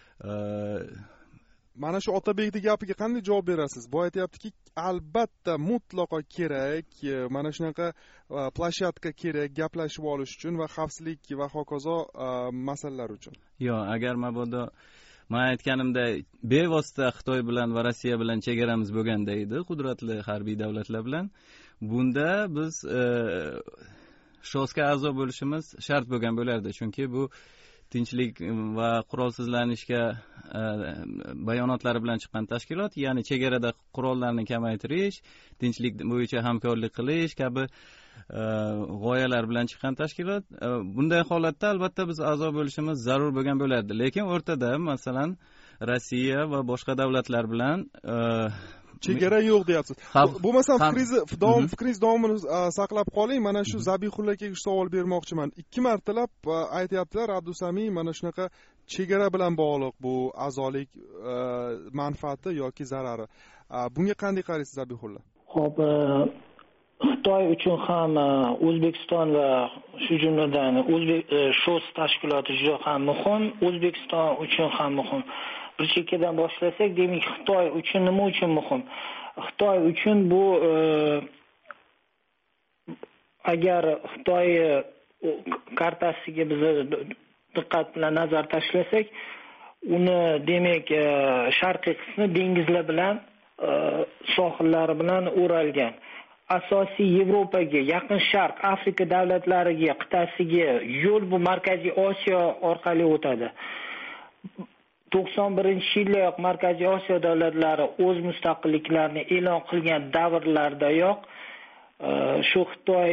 S2: mana shu Otabekning gapiga qanday javob berasiz? Bu aytayaptiki, albatta mutlaqo kerak, mana shunaqa plashatka kerak gaplashib olish uchun va xavfsizlik va hokazo masalalar uchun.
S9: Yo'q, agar mabodo men aytganimday bevosita Xitoy bilan va Rossiya bilan chegaramiz bo'lganda edi, qudratli harbiy davlatlar bilan, bunda biz shosga a'zo bo'lishimiz shart bo'lgan bo'lardi, chunki bu tinchlik va qurolsizlanishga bayonotlari bilan chiqqan tashkilot, ya'ni chegarada qurollarni kamaytirish, tinchlik bo'yicha hamkorlik qilish kabi g'oyalar bilan chiqqan tashkilot. Bunday holatda albatta biz a'zo bo'lishimiz zarur bo'lgan bo'lardi, lekin o'rtada masalan Rossiya va boshqa davlatlar bilan
S2: chegara yo'q deyapsiz. Bo'lmasam fikringizni davom fikringiz davomini saqlab qoling. Mana shu Zabihullo akaga savol bermoqchiman. Ikki martalab aytayaptilar Abdusamiy, mana shunaqa chegara bilan bog'liq bu a'zolik manfaati yoki zarari. Bunga qanday qaraysiz Zabihullo?
S5: Xo'p, Xitoy uchun ham O'zbekiston va shu jumladan O'zbek shos tashkiloti juda ham muhim, O'zbekiston uchun ham muhim. Bir chekkadan boshlasak, demak, Xitoy uchun nima uchun muhim? Xitoy uchun bu agar Xitoy kartasiga biz diqqat bilan nazar tashlasak, uni demak sharqiy qismi dengizlar bilan sohillari bilan o'ralgan. Asosiy Yevropaga, Yaqin Sharq, Afrika davlatlariga, qit'asiga yo'l bu Markaziy Osiyo orqali o'tadi. to'qson birinchi yildayoq Markaziy Osiyo davlatlari o'z mustaqilliklarini e'lon qilgan davrlardayoq shu Xitoy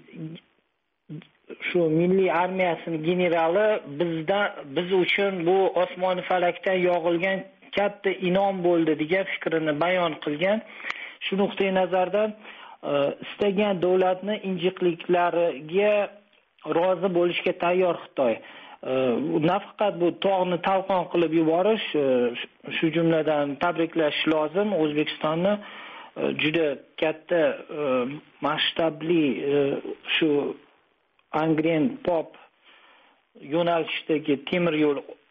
S5: shu milliy armiyasining generali bizda biz uchun bu osmoni falakdan yog'ilgan katta inom bo'ldi degan fikrini bayon qilgan. Shu nuqtai nazardan istagan davlatni injiqliklariga rozi bo'lishga tayyor Xitoy. Nafaqat bu tog'ni talqon qilib yuborish, shu jumladan tabriklash lozim. O'zbekistonni juda katta masshtabli shu Angren Pop yo'nalishdagi temir yo'l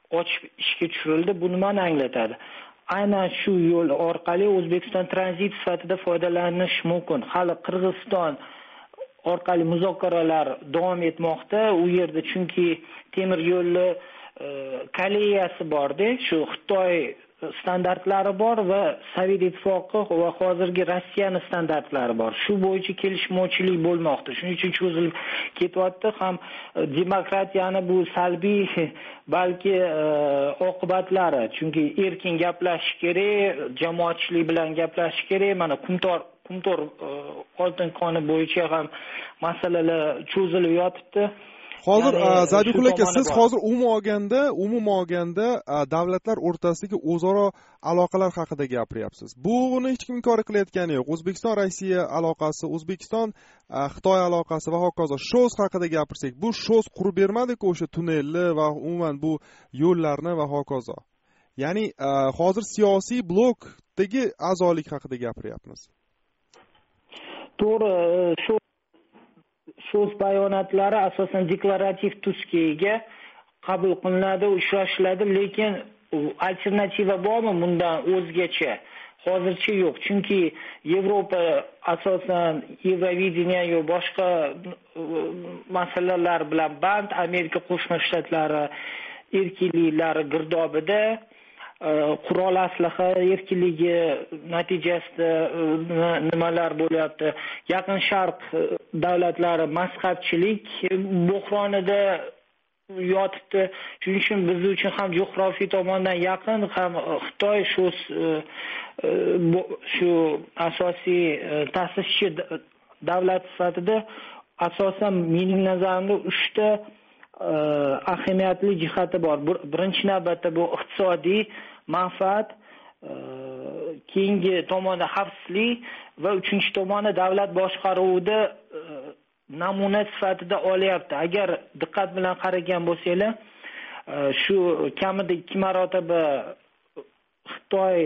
S5: ochib ishga tushirildi. Bu nimani anglatadi? Aynan shu yo'l orqali O'zbekiston tranzit sifatida foydalanish mumkin. Hali Qirg'iziston orqali muzokaralar davom etmoqda. U yerda chunki temir yo'lni koleyasi bor-da, shu Xitoy standartlari bor va Sovet ittifoqi va hozirgi Rossiyani standartlari bor. Shu bo'yicha kelishmovchilik bo'lmoqda. Shuning uchun cho'zilib ketyapti. Ham demokratiyani bu salbiy balki oqibatlari, chunki erkin gaplashish kerak, jamoatchilik bilan gaplashish kerak. Mana Qumtor Qumtor oltin koni bo'yicha ham masalalar cho'zilib yotibdi.
S2: Hozir Zabihul aka, siz hozir umuman olganda, umuman olganda davlatlar o'rtasidagi o'zaro aloqalar haqida gapiryapsiz. Buni hech kim inkor qilayotgani yo'q. O'zbekiston Rossiya aloqasi, O'zbekiston Xitoy aloqasi va hokazo. Sho's haqida gapirsak, bu sho's qurib bermadi-ku o'sha tunnelni va umuman bu yo'llarni va hokazo. Ya'ni hozir siyosiy blokdagi a'zolik haqida gapiryapmiz.
S5: To'g'ri, shu so'z bayonotlari asosan deklarativ tusga ega qabul qilinadi, uchrashiladi, lekin alternativa bormi bundan o'zgacha? Hozircha yo'q. Chunki Yevropa asosan Evrovideniya yo boshqa masalalar bilan band, Amerika Qo'shma Shtatlari erkinliklari girdobida qurol aslaha erkinligi natijasida nimalar bo'lyapti? Yaqin Sharq davlatlari mazhabchilik bo'hronida yotibdi. Shuning uchun biz uchun ham geografiy tomondan yaqin, ham Xitoy shu shu asosiy ta'sischi davlat sifatida asosan mening nazarimda uchta ahamiyatli jihati bor. Birinchi navbatda bu iqtisodiy manfaat, keyingi tomonda xavfsizlik va uchinchi tomoni davlat boshqaruvida namuna sifatida olyapti. Agar diqqat bilan qaragan bo'lsanglar, shu kamida ikki marotaba Xitoy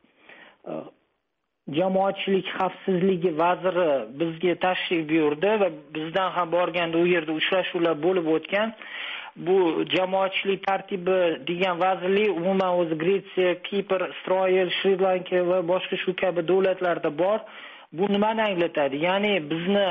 S5: jamoatchilik xavfsizligi vaziri bizga tashrif buyurdi va bizdan ham borganda u yerda uchrashuvlar bo'lib o'tgan. Bu jamoatchilik tartibi degan vazirlik umuman o'zi Gretsiya, Kipr, Isroil, Shri-Lanka va boshqa shu kabi davlatlarda bor. Bu nimani anglatadi? Ya'ni bizni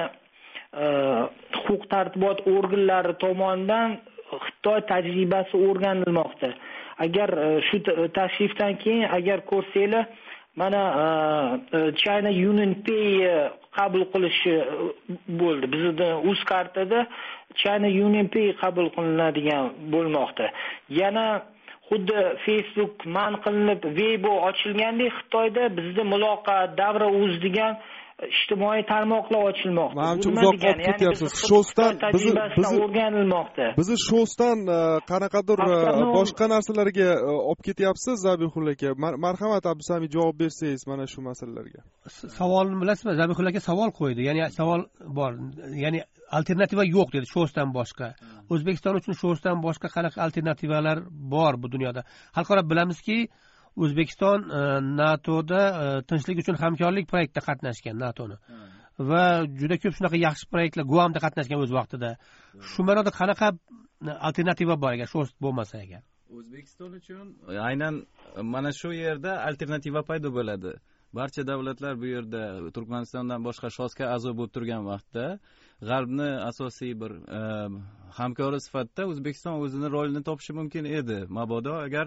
S5: huquq tartibot organlari tomonidan Xitoy tajribasi o'rganilmoqda. Agar shu tashrifdan keyin agar ko'rsanglar, mana China UnionPay qabul qilishi bo'ldi. Bizda UzCart'da China UnionPay qabul qilinadigan bo'lmoqda. Yana xuddi Facebook man qilinib Weibo ochilgandek Xitoyda bizda muloqot davra uz degan ijtimoiy tarmoqlar ochilmoqda.
S2: Menimcha uzoq qolib ketyapsiz. Shosdan bizni
S5: o'rganilmoqda.
S2: Bizni shosdan qanaqadir boshqa narsalarga olib ketyapsiz, Zabihul aka. Marhamat, Abdusamid javob bersangiz mana shu masalalarga.
S1: Savolni bilasizmi? Zabihul aka savol qo'ydi. Ya'ni savol bor. Ya'ni alternativa yo'q dedi shosdan boshqa. O'zbekiston uchun shosdan boshqa qanaqa alternativalar bor bu dunyoda? Xalqaro bilamizki, O'zbekiston NATOda tinchlik uchun hamkorlik proyektida qatnashgan, NATOni. Va juda ko'p shunaqa yaxshi proyektlar Guamda qatnashgan o'z vaqtida. Shu ma'noda qanaqa alternativa bor agar shost bo'lmasa agar?
S9: O'zbekiston uchun aynan mana shu yerda alternativa paydo bo'ladi. Barcha davlatlar bu yerda Turkmanistondan boshqa shosga a'zo bo'lib turgan vaqtda G'arbni asosiy bir hamkori sifatida O'zbekiston o'zining rolini topishi mumkin edi. Mabodo agar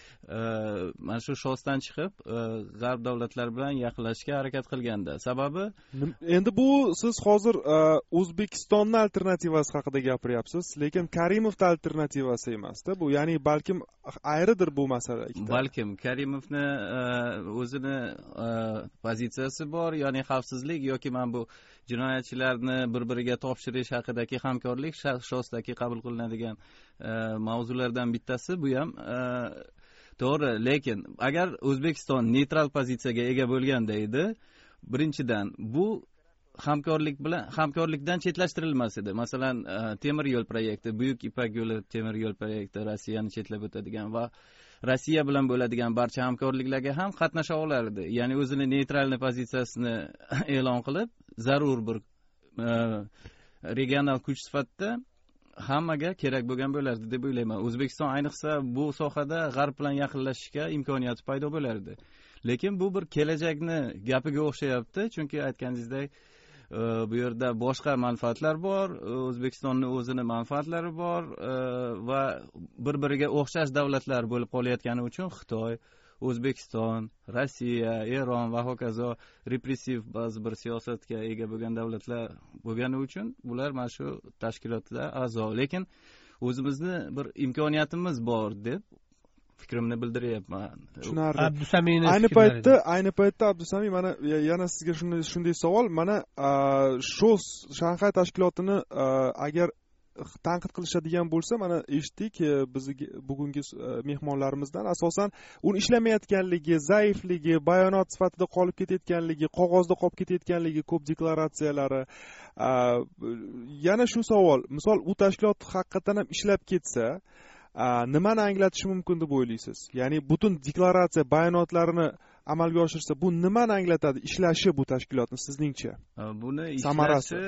S9: mana shu shosdan chiqib G'arb davlatlari bilan yaqinlashishga harakat qilganda. Sababi
S2: endi bu siz hozir O'zbekistonning alternativasi haqida gapiryapsiz, lekin Karimovning alternativasi emas-da bu. Ya'ni balkim ayridir bu masala.
S9: Balkim Karimovni o'zini pozitsiyasi bor, ya'ni xavfsizlik yoki mana bu jinoyatchilarni bir-biriga topshirish haqidagi hamkorlik shosdagi qabul qilinadigan mavzulardan bittasi. Bu ham to'g'ri, lekin agar O'zbekiston neytral pozitsiyaga ega bo'lganda edi, birinchidan bu hamkorlik bilan hamkorlikdan chetlashtirilmas edi. Masalan, temir yo'l proyekti, Buyuk Ipak yo'li temir yo'l proyekti Rossiyani chetlab o'tadigan va Rossiya bilan bo'ladigan barcha hamkorliklarga ham qatnasha olardi. Ya'ni o'zini neytral pozitsiyasini e'lon qilib, zarur bir regional kuch sifatida hammaga kerak bo'lgan bo'lardi deb o'ylayman. O'zbekiston ayniqsa bu sohada g'arb bilan yaqinlashishga imkoniyati paydo bo'lardi. Lekin bu bir kelajakni gapiga o'xshayapti, chunki aytganingizdek bu yerda boshqa manfaatlar bor, O'zbekistonning o'zini manfaatlari bor va bir-biriga o'xshash davlatlar bo'lib qolayotgani uchun Xitoy, O'zbekiston, Rossiya, Eron va hokazo repressiv ba'zi bir siyosatga ega bo'lgan davlatlar bo'lgani uchun bular mana shu tashkilotda a'zo. Lekin o'zimizni bir imkoniyatimiz bor deb fikrimni bildiryapman.
S2: Tushunarli.
S1: Abdusamiyni
S2: ayni paytda ayni paytda Abdusamiy, mana yana sizga shunday shunday savol, mana shu Shanxay tashkilotini agar tanqid qilishadigan bo'lsa, mana eshitdik bizning bugungi mehmonlarimizdan, asosan uni ishlamayotganligi, zaifligi, bayonot sifatida qolib ketayotganligi, qog'ozda qolib ketayotganligi, ko'p deklaratsiyalari. Yana shu savol, misol u tashkilot haqiqatan ham ishlab ketsa, nimani anglatishi mumkin deb o'ylaysiz? Ya'ni butun deklaratsiya bayonotlarini amalga oshirsa, bu nimani anglatadi ishlashi bu tashkilotni sizningcha?
S9: Buni ishlashi,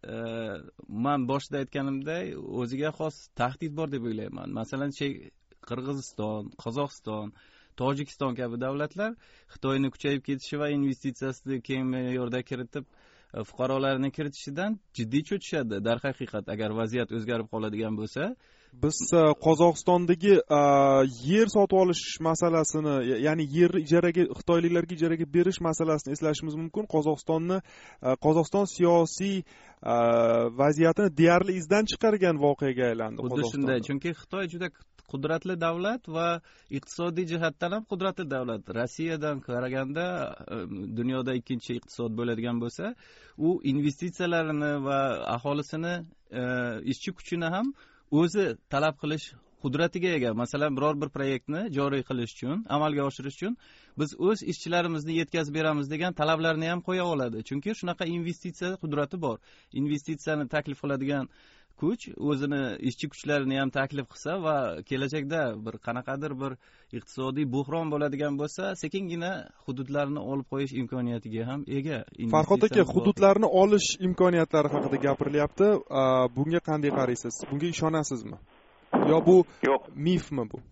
S9: men boshida aytganimdek, o'ziga xos tahdid bor deb o'ylayman. Masalan, Qirg'iziston, Qozog'iston, Tojikiston kabi davlatlar Xitoyning kuchayib ketishi va investitsiyasini keng me'yorda kiritib fuqarolarni kiritishidan jiddiy cho'chishadi. Darhaqiqat, agar vaziyat o'zgarib qoladigan bo'lsa,
S2: biz Qozog'istondagi yer sotib olish masalasini, ya'ni yerni ijaraga, xitoyliklarga ijaraga berish masalasini eslashimiz mumkin. Qozog'istonni Qozog'iston siyosiy vaziyatini deyarli izdan chiqargan voqeaga aylandi.
S9: Xuddi shunday, chunki Xitoy juda qudratli davlat va iqtisodiy jihatdan ham qudratli davlat. Rossiyadan qaraganda dunyoda ikkinchi iqtisod bo'ladigan bo'lsa, u investitsiyalarini va aholisini, ishchi kuchini ham o'zi talab qilish qudratiga ega. Masalan, biror bir proyektni joriy qilish uchun, amalga oshirish uchun biz o'z ishchilarimizni yetkazib beramiz degan talablarni ham qo'ya oladi. Chunki shunaqa investitsiya qudrati bor. Investitsiyani taklif qiladigan kuch o'zini ishchi kuchlarini ham taklif qilsa va kelajakda bir qanaqadir bir iqtisodiy buhron bo'ladigan bo'lsa, sekingina hududlarni olib qo'yish imkoniyatiga ham ega.
S2: Farhod aka, hududlarni olish imkoniyatlari haqida gapirilyapti. Bunga qanday qaraysiz? Bunga ishonasizmi? Yo bu
S3: yo'q,
S2: mifmi bu?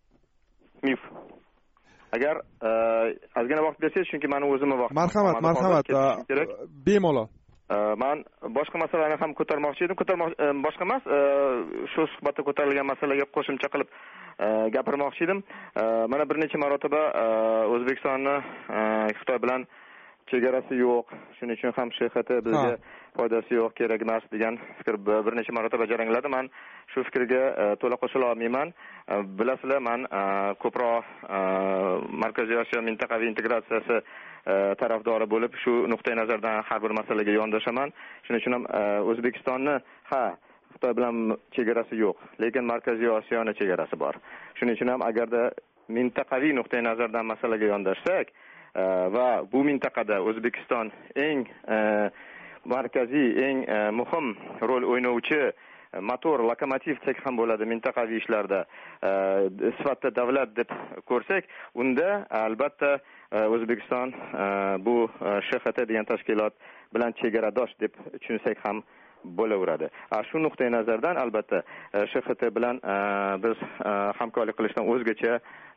S3: Mif. Agar ozgina vaqt bersangiz, chunki meni o'zimni vaqtim.
S2: Marhamat, marhamat. Bemalol.
S3: Man boshqa masalani ham ko'tarmoqchi edim. Ko'tarmoqchi boshqa emas, shu suhbatda ko'tarilgan masalaga qo'shimcha qilib gapirmoqchi edim. Mana bir necha marotaba O'zbekistonni Xitoy bilan chegarasi yo'q, shuning uchun ham Sh X T bizga foydasi yo'q, kerak emas degan fikr bir necha marotaba jarangladi. Men shu fikrga to'la qo'shila olmayman. Bilasizlar, men ko'proq Markaziy Osiyo mintaqaviy integratsiyasi tarafdori bo'lib, shu nuqtai nazardan har bir masalaga yondashaman. Shuning uchun ham O'zbekistonni, ha, Xitoy bilan chegarasi yo'q, lekin Markaziy Osiyoni chegarasi bor. Shuning uchun ham agarda mintaqaviy nuqtai nazardan masalaga yondashsak va bu mintaqada O'zbekiston eng markaziy, eng muhim rol o'ynayuvchi motor, lokomotiv tek ham bo'ladi mintaqaviy ishlarda sifatida davlat deb ko'rsak, unda albatta O'zbekiston bu Sh X T degan tashkilot bilan chegaradosh deb tushunsak ham bo'laveradi. Shu nuqtai nazardan albatta Sh X T bilan biz hamkorlik qilishdan o'zgacha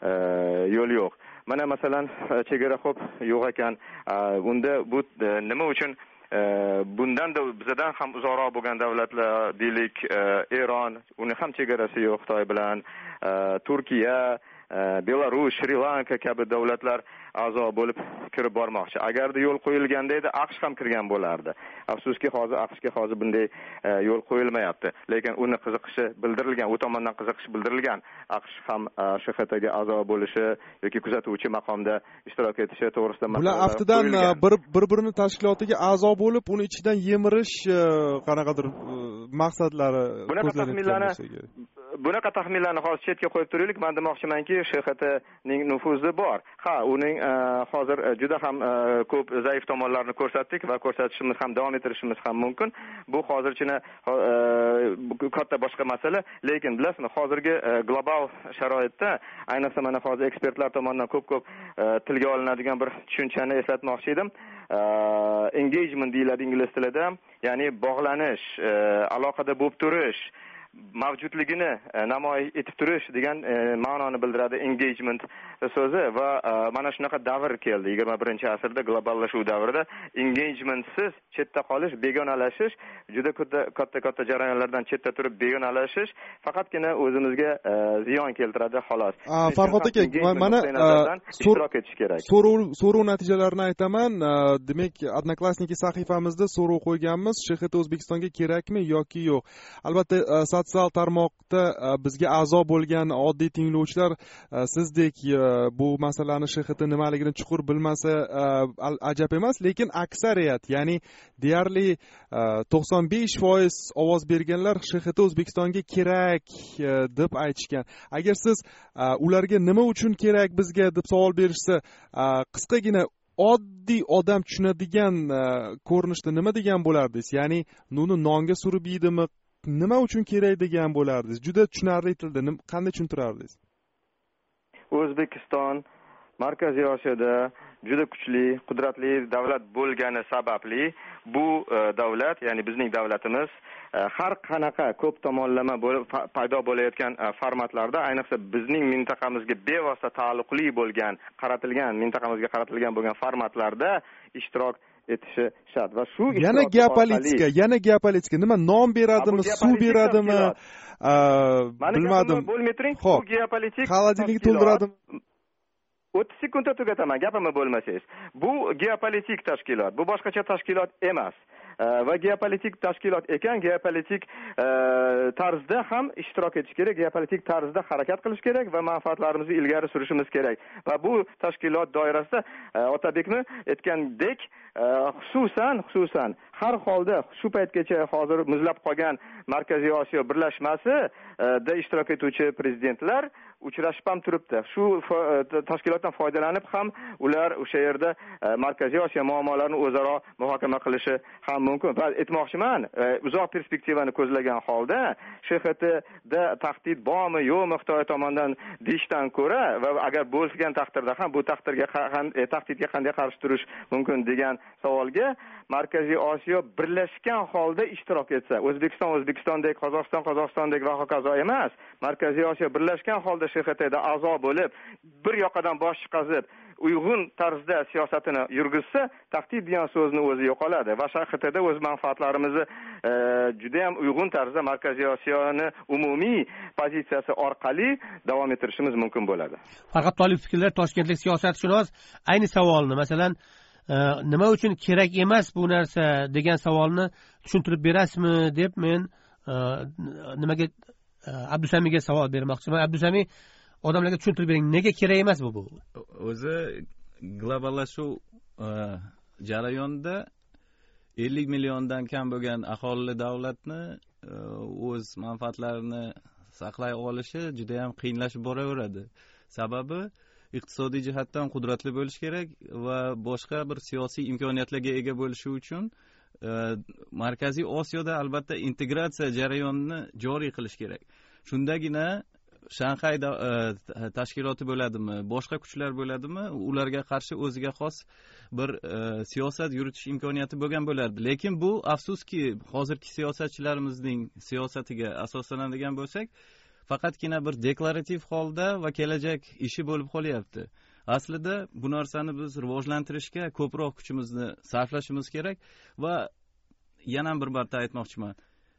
S3: yo'l yo'q. Mana masalan, chegara xo'p yo'q ekan. Unda bu nima uchun bundan da bizdan ham uzoqroq bo'lgan davlatlar, deylik, Eron, uni ham chegarasi yo'q Xitoy bilan, Turkiya, Belarus, Shri-Lanka kabi davlatlar a'zo bo'lib kirib bormoqchi. Agarda yo'l qo'yilganda edi, AQSh ham kirgan bo'lardi. Afsuski, hozir AQShga hozir bunday yo'l qo'yilmayapti. Lekin uni qiziqishi bildirilgan, u tomondan qiziqish bildirilgan. AQSh ham Sh X Tga a'zo bo'lishi yoki kuzatuvchi maqomda ishtirok etishi to'g'risida
S2: bular aftidan bir-birini tashkilotiga a'zo bo'lib, uni ichidan yemirish qanaqadir maqsadlari ko'zlanayotgan bo'lsa.
S3: Bunaqa taxminlarni hozir chetga qo'yib turaylik. Men demoqchimanki, Sh X Tning nufuzi bor. Ha, uning hozir juda ham ko'p zaif tomonlarini ko'rsatdik va ko'rsatishimiz ham davom ettirishimiz ham mumkin. Bu hozirchina katta boshqa masala, lekin bilasizmi, hozirgi global sharoitda, ayniqsa mana hozir ekspertlar tomonidan ko'p-ko'p tilga olinadigan bir tushunchani eslatmoqchi edim. Engagement deyiladi ingliz tilida, ya'ni bog'lanish, aloqada bo'lib turish, mavjudligini namoyish etib turish degan ma'noni bildiradi engagement so'zi va mana shunaqa davr keldi yigirma birinchi asrda globallashuv davrida engagementsiz chetda qolish begonalashish juda katta katta jarayonlardan chetda turib begonalashish faqatgina o'zimizga ziyon keltiradi xolos.
S2: Farhod aka mana
S3: ishtirok etish kerak.
S2: So'rov so'rov natijalarini aytaman. Demak, Odnoklassniki sahifamizda so'rov qo'yganmiz. Sh x t O'zbekistonga kerakmi yoki yo'q? Albatta sotsial tarmoqda bizga a'zo bo'lgan oddiy tinglovchilar sizdek bu masalani sh x t nimaligini chuqur bilmasa ajab emas, lekin aksariyat, ya'ni deyarli to'qson besh foiz ovoz berganlar sh x t O'zbekistonga kerak deb aytishgan. Agar siz ularga nima uchun kerak bizga deb savol berishsa, qisqagina oddiy odam tushunadigan ko'rinishda nima degan bo'lardingiz? Ya'ni nuni nonga surib yeydimi, nima uchun kerak degan bo'lardingiz? Juda tushunarli tilda qanday tushuntirardingiz?
S3: O'zbekiston Markaziy Osiyoda juda kuchli, qudratli davlat bo'lgani sababli bu davlat, ya'ni bizning davlatimiz har qanaqa ko'p tomonlama bo'lib paydo bo'layotgan formatlarda, ayniqsa bizning mintaqamizga bevosita taalluqli bo'lgan, qaratilgan, mintaqamizga qaratilgan bo'lgan formatlarda ishtirok etishi shart va shu
S2: yana geopolitika, yana geopolitika nima nom beradimi, suv beradimi? Bilmadim.
S3: Bo'lmay turing, bu geopolitik
S2: xolodilnikni to'ldiradimi?
S3: o'ttiz sekundda tugataman, gapimni bo'lmasangiz. Bu geopolitik tashkilot, bu boshqacha tashkilot emas. Va geopolitik tashkilot ekan, geopolitik tarzda ham ishtirok etish kerak, geopolitik tarzda harakat qilish kerak va manfaatlarimizni ilgari surishimiz kerak. Va bu tashkilot doirasida Otabekni aytgandek, xususan, xususan har holda shu paytgacha hozir muzlab qolgan Markaziy Osiyo birlashmasi da ishtirok etuvchi prezidentlar uchrashib ham turibdi. Shu tashkilotdan foydalanib ham ular o'sha yerda Markaziy Osiyo muammolarini o'zaro muhokama qilishi ham mumkin. Va aytmoqchiman, uzoq perspektivani ko'zlagan holda sh x tda tahdid bormi, yo'qmi Xitoy tomonidan deyishdan ko'ra va agar bo'lgan taqdirda ham bu taqdirga tahdidga qanday qarshi turish mumkin degan savolga Markaziy Osiyo birlashgan holda ishtirok etsa, O'zbekiston O'zbekistondek, Qozog'iston Qozog'istondek va hokazo emas, Markaziy Osiyo birlashgan holda sh x tda a'zo bo'lib, bir yoqadan bosh chiqazib, uyg'un tarzda siyosatini yurgizsa, tahdid degan so'zni o'zi yo'qoladi va sh x tda o'z manfaatlarimizni juda ham uyg'un tarzda Markaziy Osiyoni umumiy pozitsiyasi orqali davom ettirishimiz mumkin bo'ladi.
S1: Farhod Tolib fikrlar toshkentlik siyosatshunos ayni savolni, masalan, nima uchun kerak emas bu narsa degan savolni tushuntirib berasizmi deb men nimaga Abdusamiga savol bermoqchiman. Abdusami, odamlarga tushuntirib bering, nega kerak emas bu bu?
S9: O'zi globallashuv jarayonida ellik milliondan kam bo'lgan aholili davlatni o'z manfaatlarini saqlay olishi juda ham qiyinlashib boraveradi. Sababi iqtisodiy jihatdan qudratli bo'lish kerak va boshqa bir siyosiy imkoniyatlarga ega bo'lishi uchun Markaziy Osiyoda albatta integratsiya jarayonini joriy qilish kerak. Shundagina Shanxay tashkiloti bo'ladimi, boshqa kuchlar bo'ladimi, ularga qarshi o'ziga xos bir siyosat yuritish imkoniyati bo'lgan bo'lardi. Lekin bu afsuski hozirgi siyosatchilarimizning siyosatiga asoslanadigan bo'lsak, faqatgina bir deklarativ holda va kelajak ishi bo'lib qolyapti. Aslida bu narsani biz rivojlantirishga ko'proq kuchimizni sarflashimiz kerak va yana bir marta aytmoqchiman.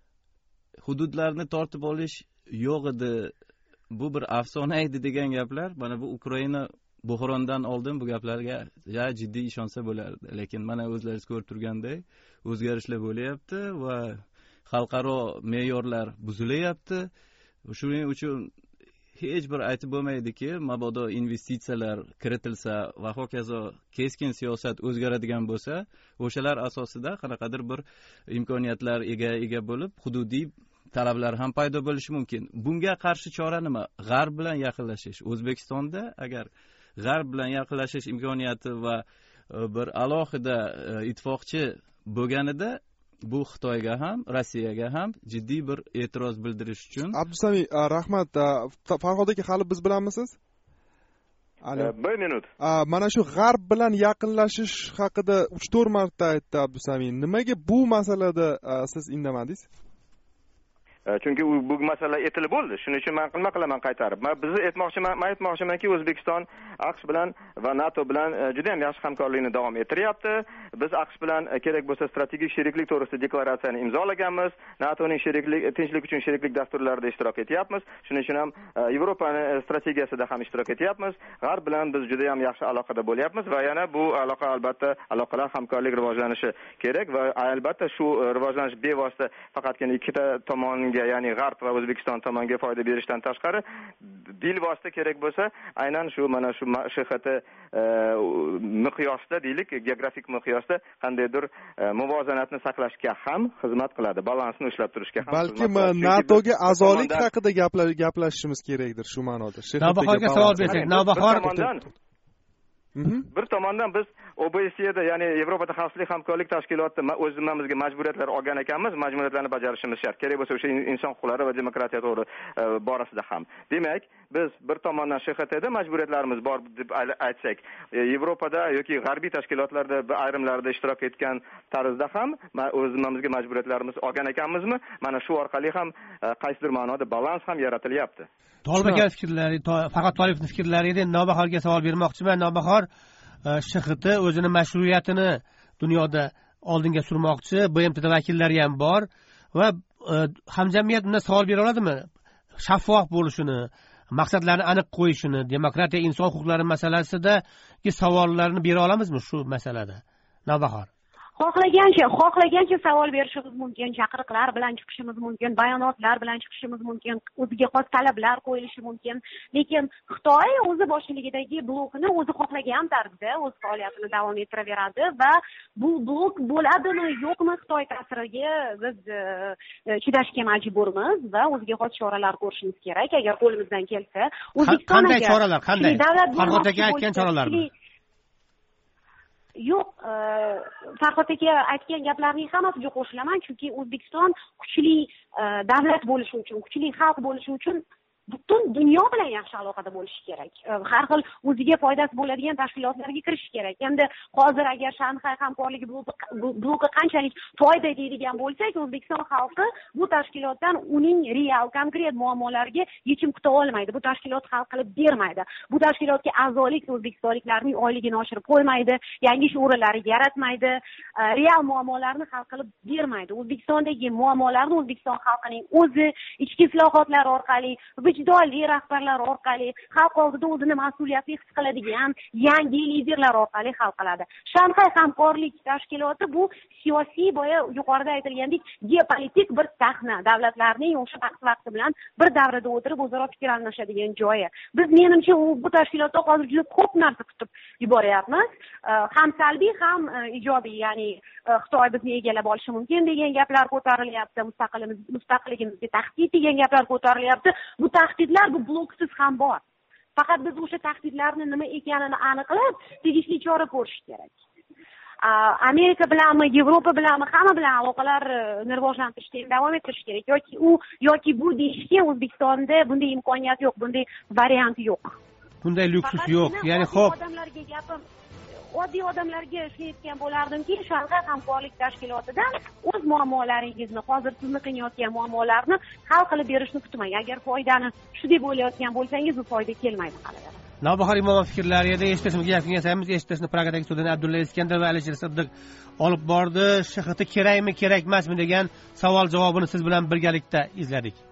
S9: Hududlarni tortib olish yo'q edi, bu bir afsona edi degan gaplar, mana bu Ukraina buhrondan oldin bu gaplarga ja jiddiy ishonsa bo'lardi. Lekin mana o'zlaringiz ko'rib turgandek, o'zgarishlar bo'lyapti va xalqaro me'yorlar buzilyapti. Shuning uchun hech bir aytib bo'lmaydiki, mabodo investitsiyalar kiritilsa va hokazo keskin siyosat o'zgaradigan bo'lsa, o'shalar asosida qanaqadir bir imkoniyatlar ega ega bo'lib, hududiy talablar ham paydo bo'lishi mumkin. Bunga qarshi chora nima? G'arb bilan yaqinlashish. O'zbekistonda agar G'arb bilan yaqinlashish imkoniyati va bir alohida ittifoqchi bo'lganida bu Xitoyga ham, Rossiyaga ham jiddiy bir e'tiroz bildirish uchun.
S2: Abdusami, rahmat. Farhod aka, hali biz bilanmisiz?
S3: Bir minut.
S2: Mana shu G'arb bilan yaqinlashish haqida uch to'rt marta aytdi Abdusami. Nimaga bu masalada siz indamadingiz?
S3: chunki u bu masala aytilib bo'ldi. Shuning uchun men qilma qilaman qaytarib. Men bizni aytmoqchiman, men aytmoqchimanki, O'zbekiston AQSh bilan va NATO bilan juda ham yaxshi hamkorlikni davom ettiryapti. Biz AQSh bilan kerak bo'lsa strategik sheriklik to'g'risida deklaratsiyani imzolaganmiz. NATOning sheriklik, tinchlik uchun sheriklik dasturlarida ishtirok etyapmiz. Shuning uchun ham Yevropaning strategiyasida ham ishtirok etyapmiz. G'arb bilan biz juda ham yaxshi aloqada bo'lyapmiz va yana bu aloqa albatta aloqalar hamkorlik rivojlanishi kerak va albatta shu rivojlanish bevosita faqatgina ikkita tomonga, ya'ni G'arb va O'zbekiston tomoniga foyda berishdan tashqari bilvosita kerak bo'lsa, aynan shu mana shu S H T miqyosida deylik, geografik miqyosda qandaydir muvozanatni saqlashga ham xizmat qiladi, balansni ushlab turishga ham.
S2: Balkim NATOga a'zolik haqida gaplashishimiz kerakdir shu ma'noda.
S1: Navbahorga savol bersak, Navbahor
S3: bir tomondan biz O B S E'da, ya'ni Yevropada xavfsizlik hamkorlik tashkilotida o'z zimmamizga majburiyatlar olgan ekanmiz, majburiyatlarni bajarishimiz shart. Kerak bo'lsa o'sha inson huquqlari va demokratiya to'g'ri borasida ham. Demak, biz bir tomondan S H T'da majburiyatlarimiz bor deb aytsak, Yevropada yoki g'arbiy tashkilotlarda ayrimlarida ishtirok etgan tarzda ham o'z zimmamizga majburiyatlarimiz olgan ekanmizmi? Mana shu orqali ham qaysidir ma'noda balans ham yaratilyapti.
S1: Tolib aka fikrlari, faqat Tolibning fikrlari edi. Navbahorga savol bermoqchiman. Navbahor S H T o'zini mashruiyatini dunyoda oldinga surmoqchi, B M T vakillari ham bor va hamjamiyat undan savol bera oladimi? Shaffof bo'lishini, maqsadlarni aniq qo'yishini, demokratiya, inson huquqlari masalasidagi savollarni bera olamizmi shu masalada? Navbahor
S4: xohlagancha xohlagancha savol berishimiz mumkin, chaqiriqlar bilan chiqishimiz mumkin, bayonotlar bilan chiqishimiz mumkin, o'ziga xos talablar qo'yilishi mumkin. Lekin Xitoy o'zi boshchiligidagi blokni o'zi xohlagan tarzda o'z faoliyatini davom ettiraveradi va bu blok bo'ladimi, yo'qmi, Xitoy ta'siriga biz chidashga majburmiz va o'ziga xos choralar ko'rishimiz kerak agar qo'limizdan kelsa.
S1: O'zbekiston qanday choralar, qanday? Farhod aka aytgan choralarmi?
S4: Yo'q, Farhod aka aytgan gaplarning hammasiga qo'shilaman, chunki O'zbekiston kuchli davlat bo'lishi uchun, kuchli xalq bo'lishi uchun butun dunyo bilan yaxshi aloqada bo'lishi kerak. Har xil o'ziga foydasi bo'ladigan tashkilotlarga kirish kerak. Endi hozir agar Shanxay hamkorligi bloki qanchalik foyda deydigan bo'lsak, O'zbekiston xalqi bu tashkilotdan uning real, konkret muammolariga yechim kuta olmaydi. Bu tashkilot hal qilib bermaydi. Bu tashkilotga a'zolik o'zbekistonliklarning oyligini oshirib qo'ymaydi, yangi ish o'rinlari yaratmaydi, real muammolarni hal qilib bermaydi. O'zbekistondagi muammolarni O'zbekiston xalqining o'zi ichki islohotlar orqali, vijdonli rahbarlar orqali, xalq oldida o'zini mas'uliyatli his qiladigan yangi liderlar orqali hal qiladi. Shanxay hamkorlik tashkiloti bu siyosiy, boya yuqorida aytilgandek, geopolitik bir sahna, davlatlarning o'sha vaqt-vaqti bilan bir davrada o'tirib o'zaro fikr almashadigan joyi. Biz menimcha bu tashkilotda hozir juda ko'p narsa kutib yuboryapmiz. Ham salbiy, ham ijobiy, ya'ni Xitoy bizni egallab olishi mumkin degan gaplar ko'tarilyapti, mustaqilimiz mustaqilligimizga tahdid degan gaplar ko'tarilyapti. Bu tahdidlar bu bloksiz ham bor. Faqat biz o'sha tahdidlarni nima ekanini aniqlab, tegishli chora ko'rish kerak. Amerika bilanmi, Yevropa bilanmi, hamma bilan aloqalarni rivojlantirishga davom ettirish kerak. Yoki u yoki bu deyishga O'zbekistonda bunday imkoniyat yo'q, bunday variant yo'q.
S1: Bunday luksus yo'q. Ya'ni xo'p,
S4: odamlarga gapim oddiy odamlarga shuni aytgan bo'lardimki, Shanxay hamkorlik tashkilotidan o'z muammolaringizni, hozir sizni qiynayotgan muammolarni hal qilib berishni kutmang. Agar foydani shu deb o'ylayotgan bo'lsangiz, u foyda kelmaydi qalaveradi.
S1: Navbahor Imomov fikrlari edi, eshitishimizga gapini yasaymiz, eshitishni Pragadagi studiyadan Abdulla Iskandar va Alisher Siddiq olib bordi. S H T kerakmi, kerak emasmi degan savol javobini siz bilan birgalikda izladik.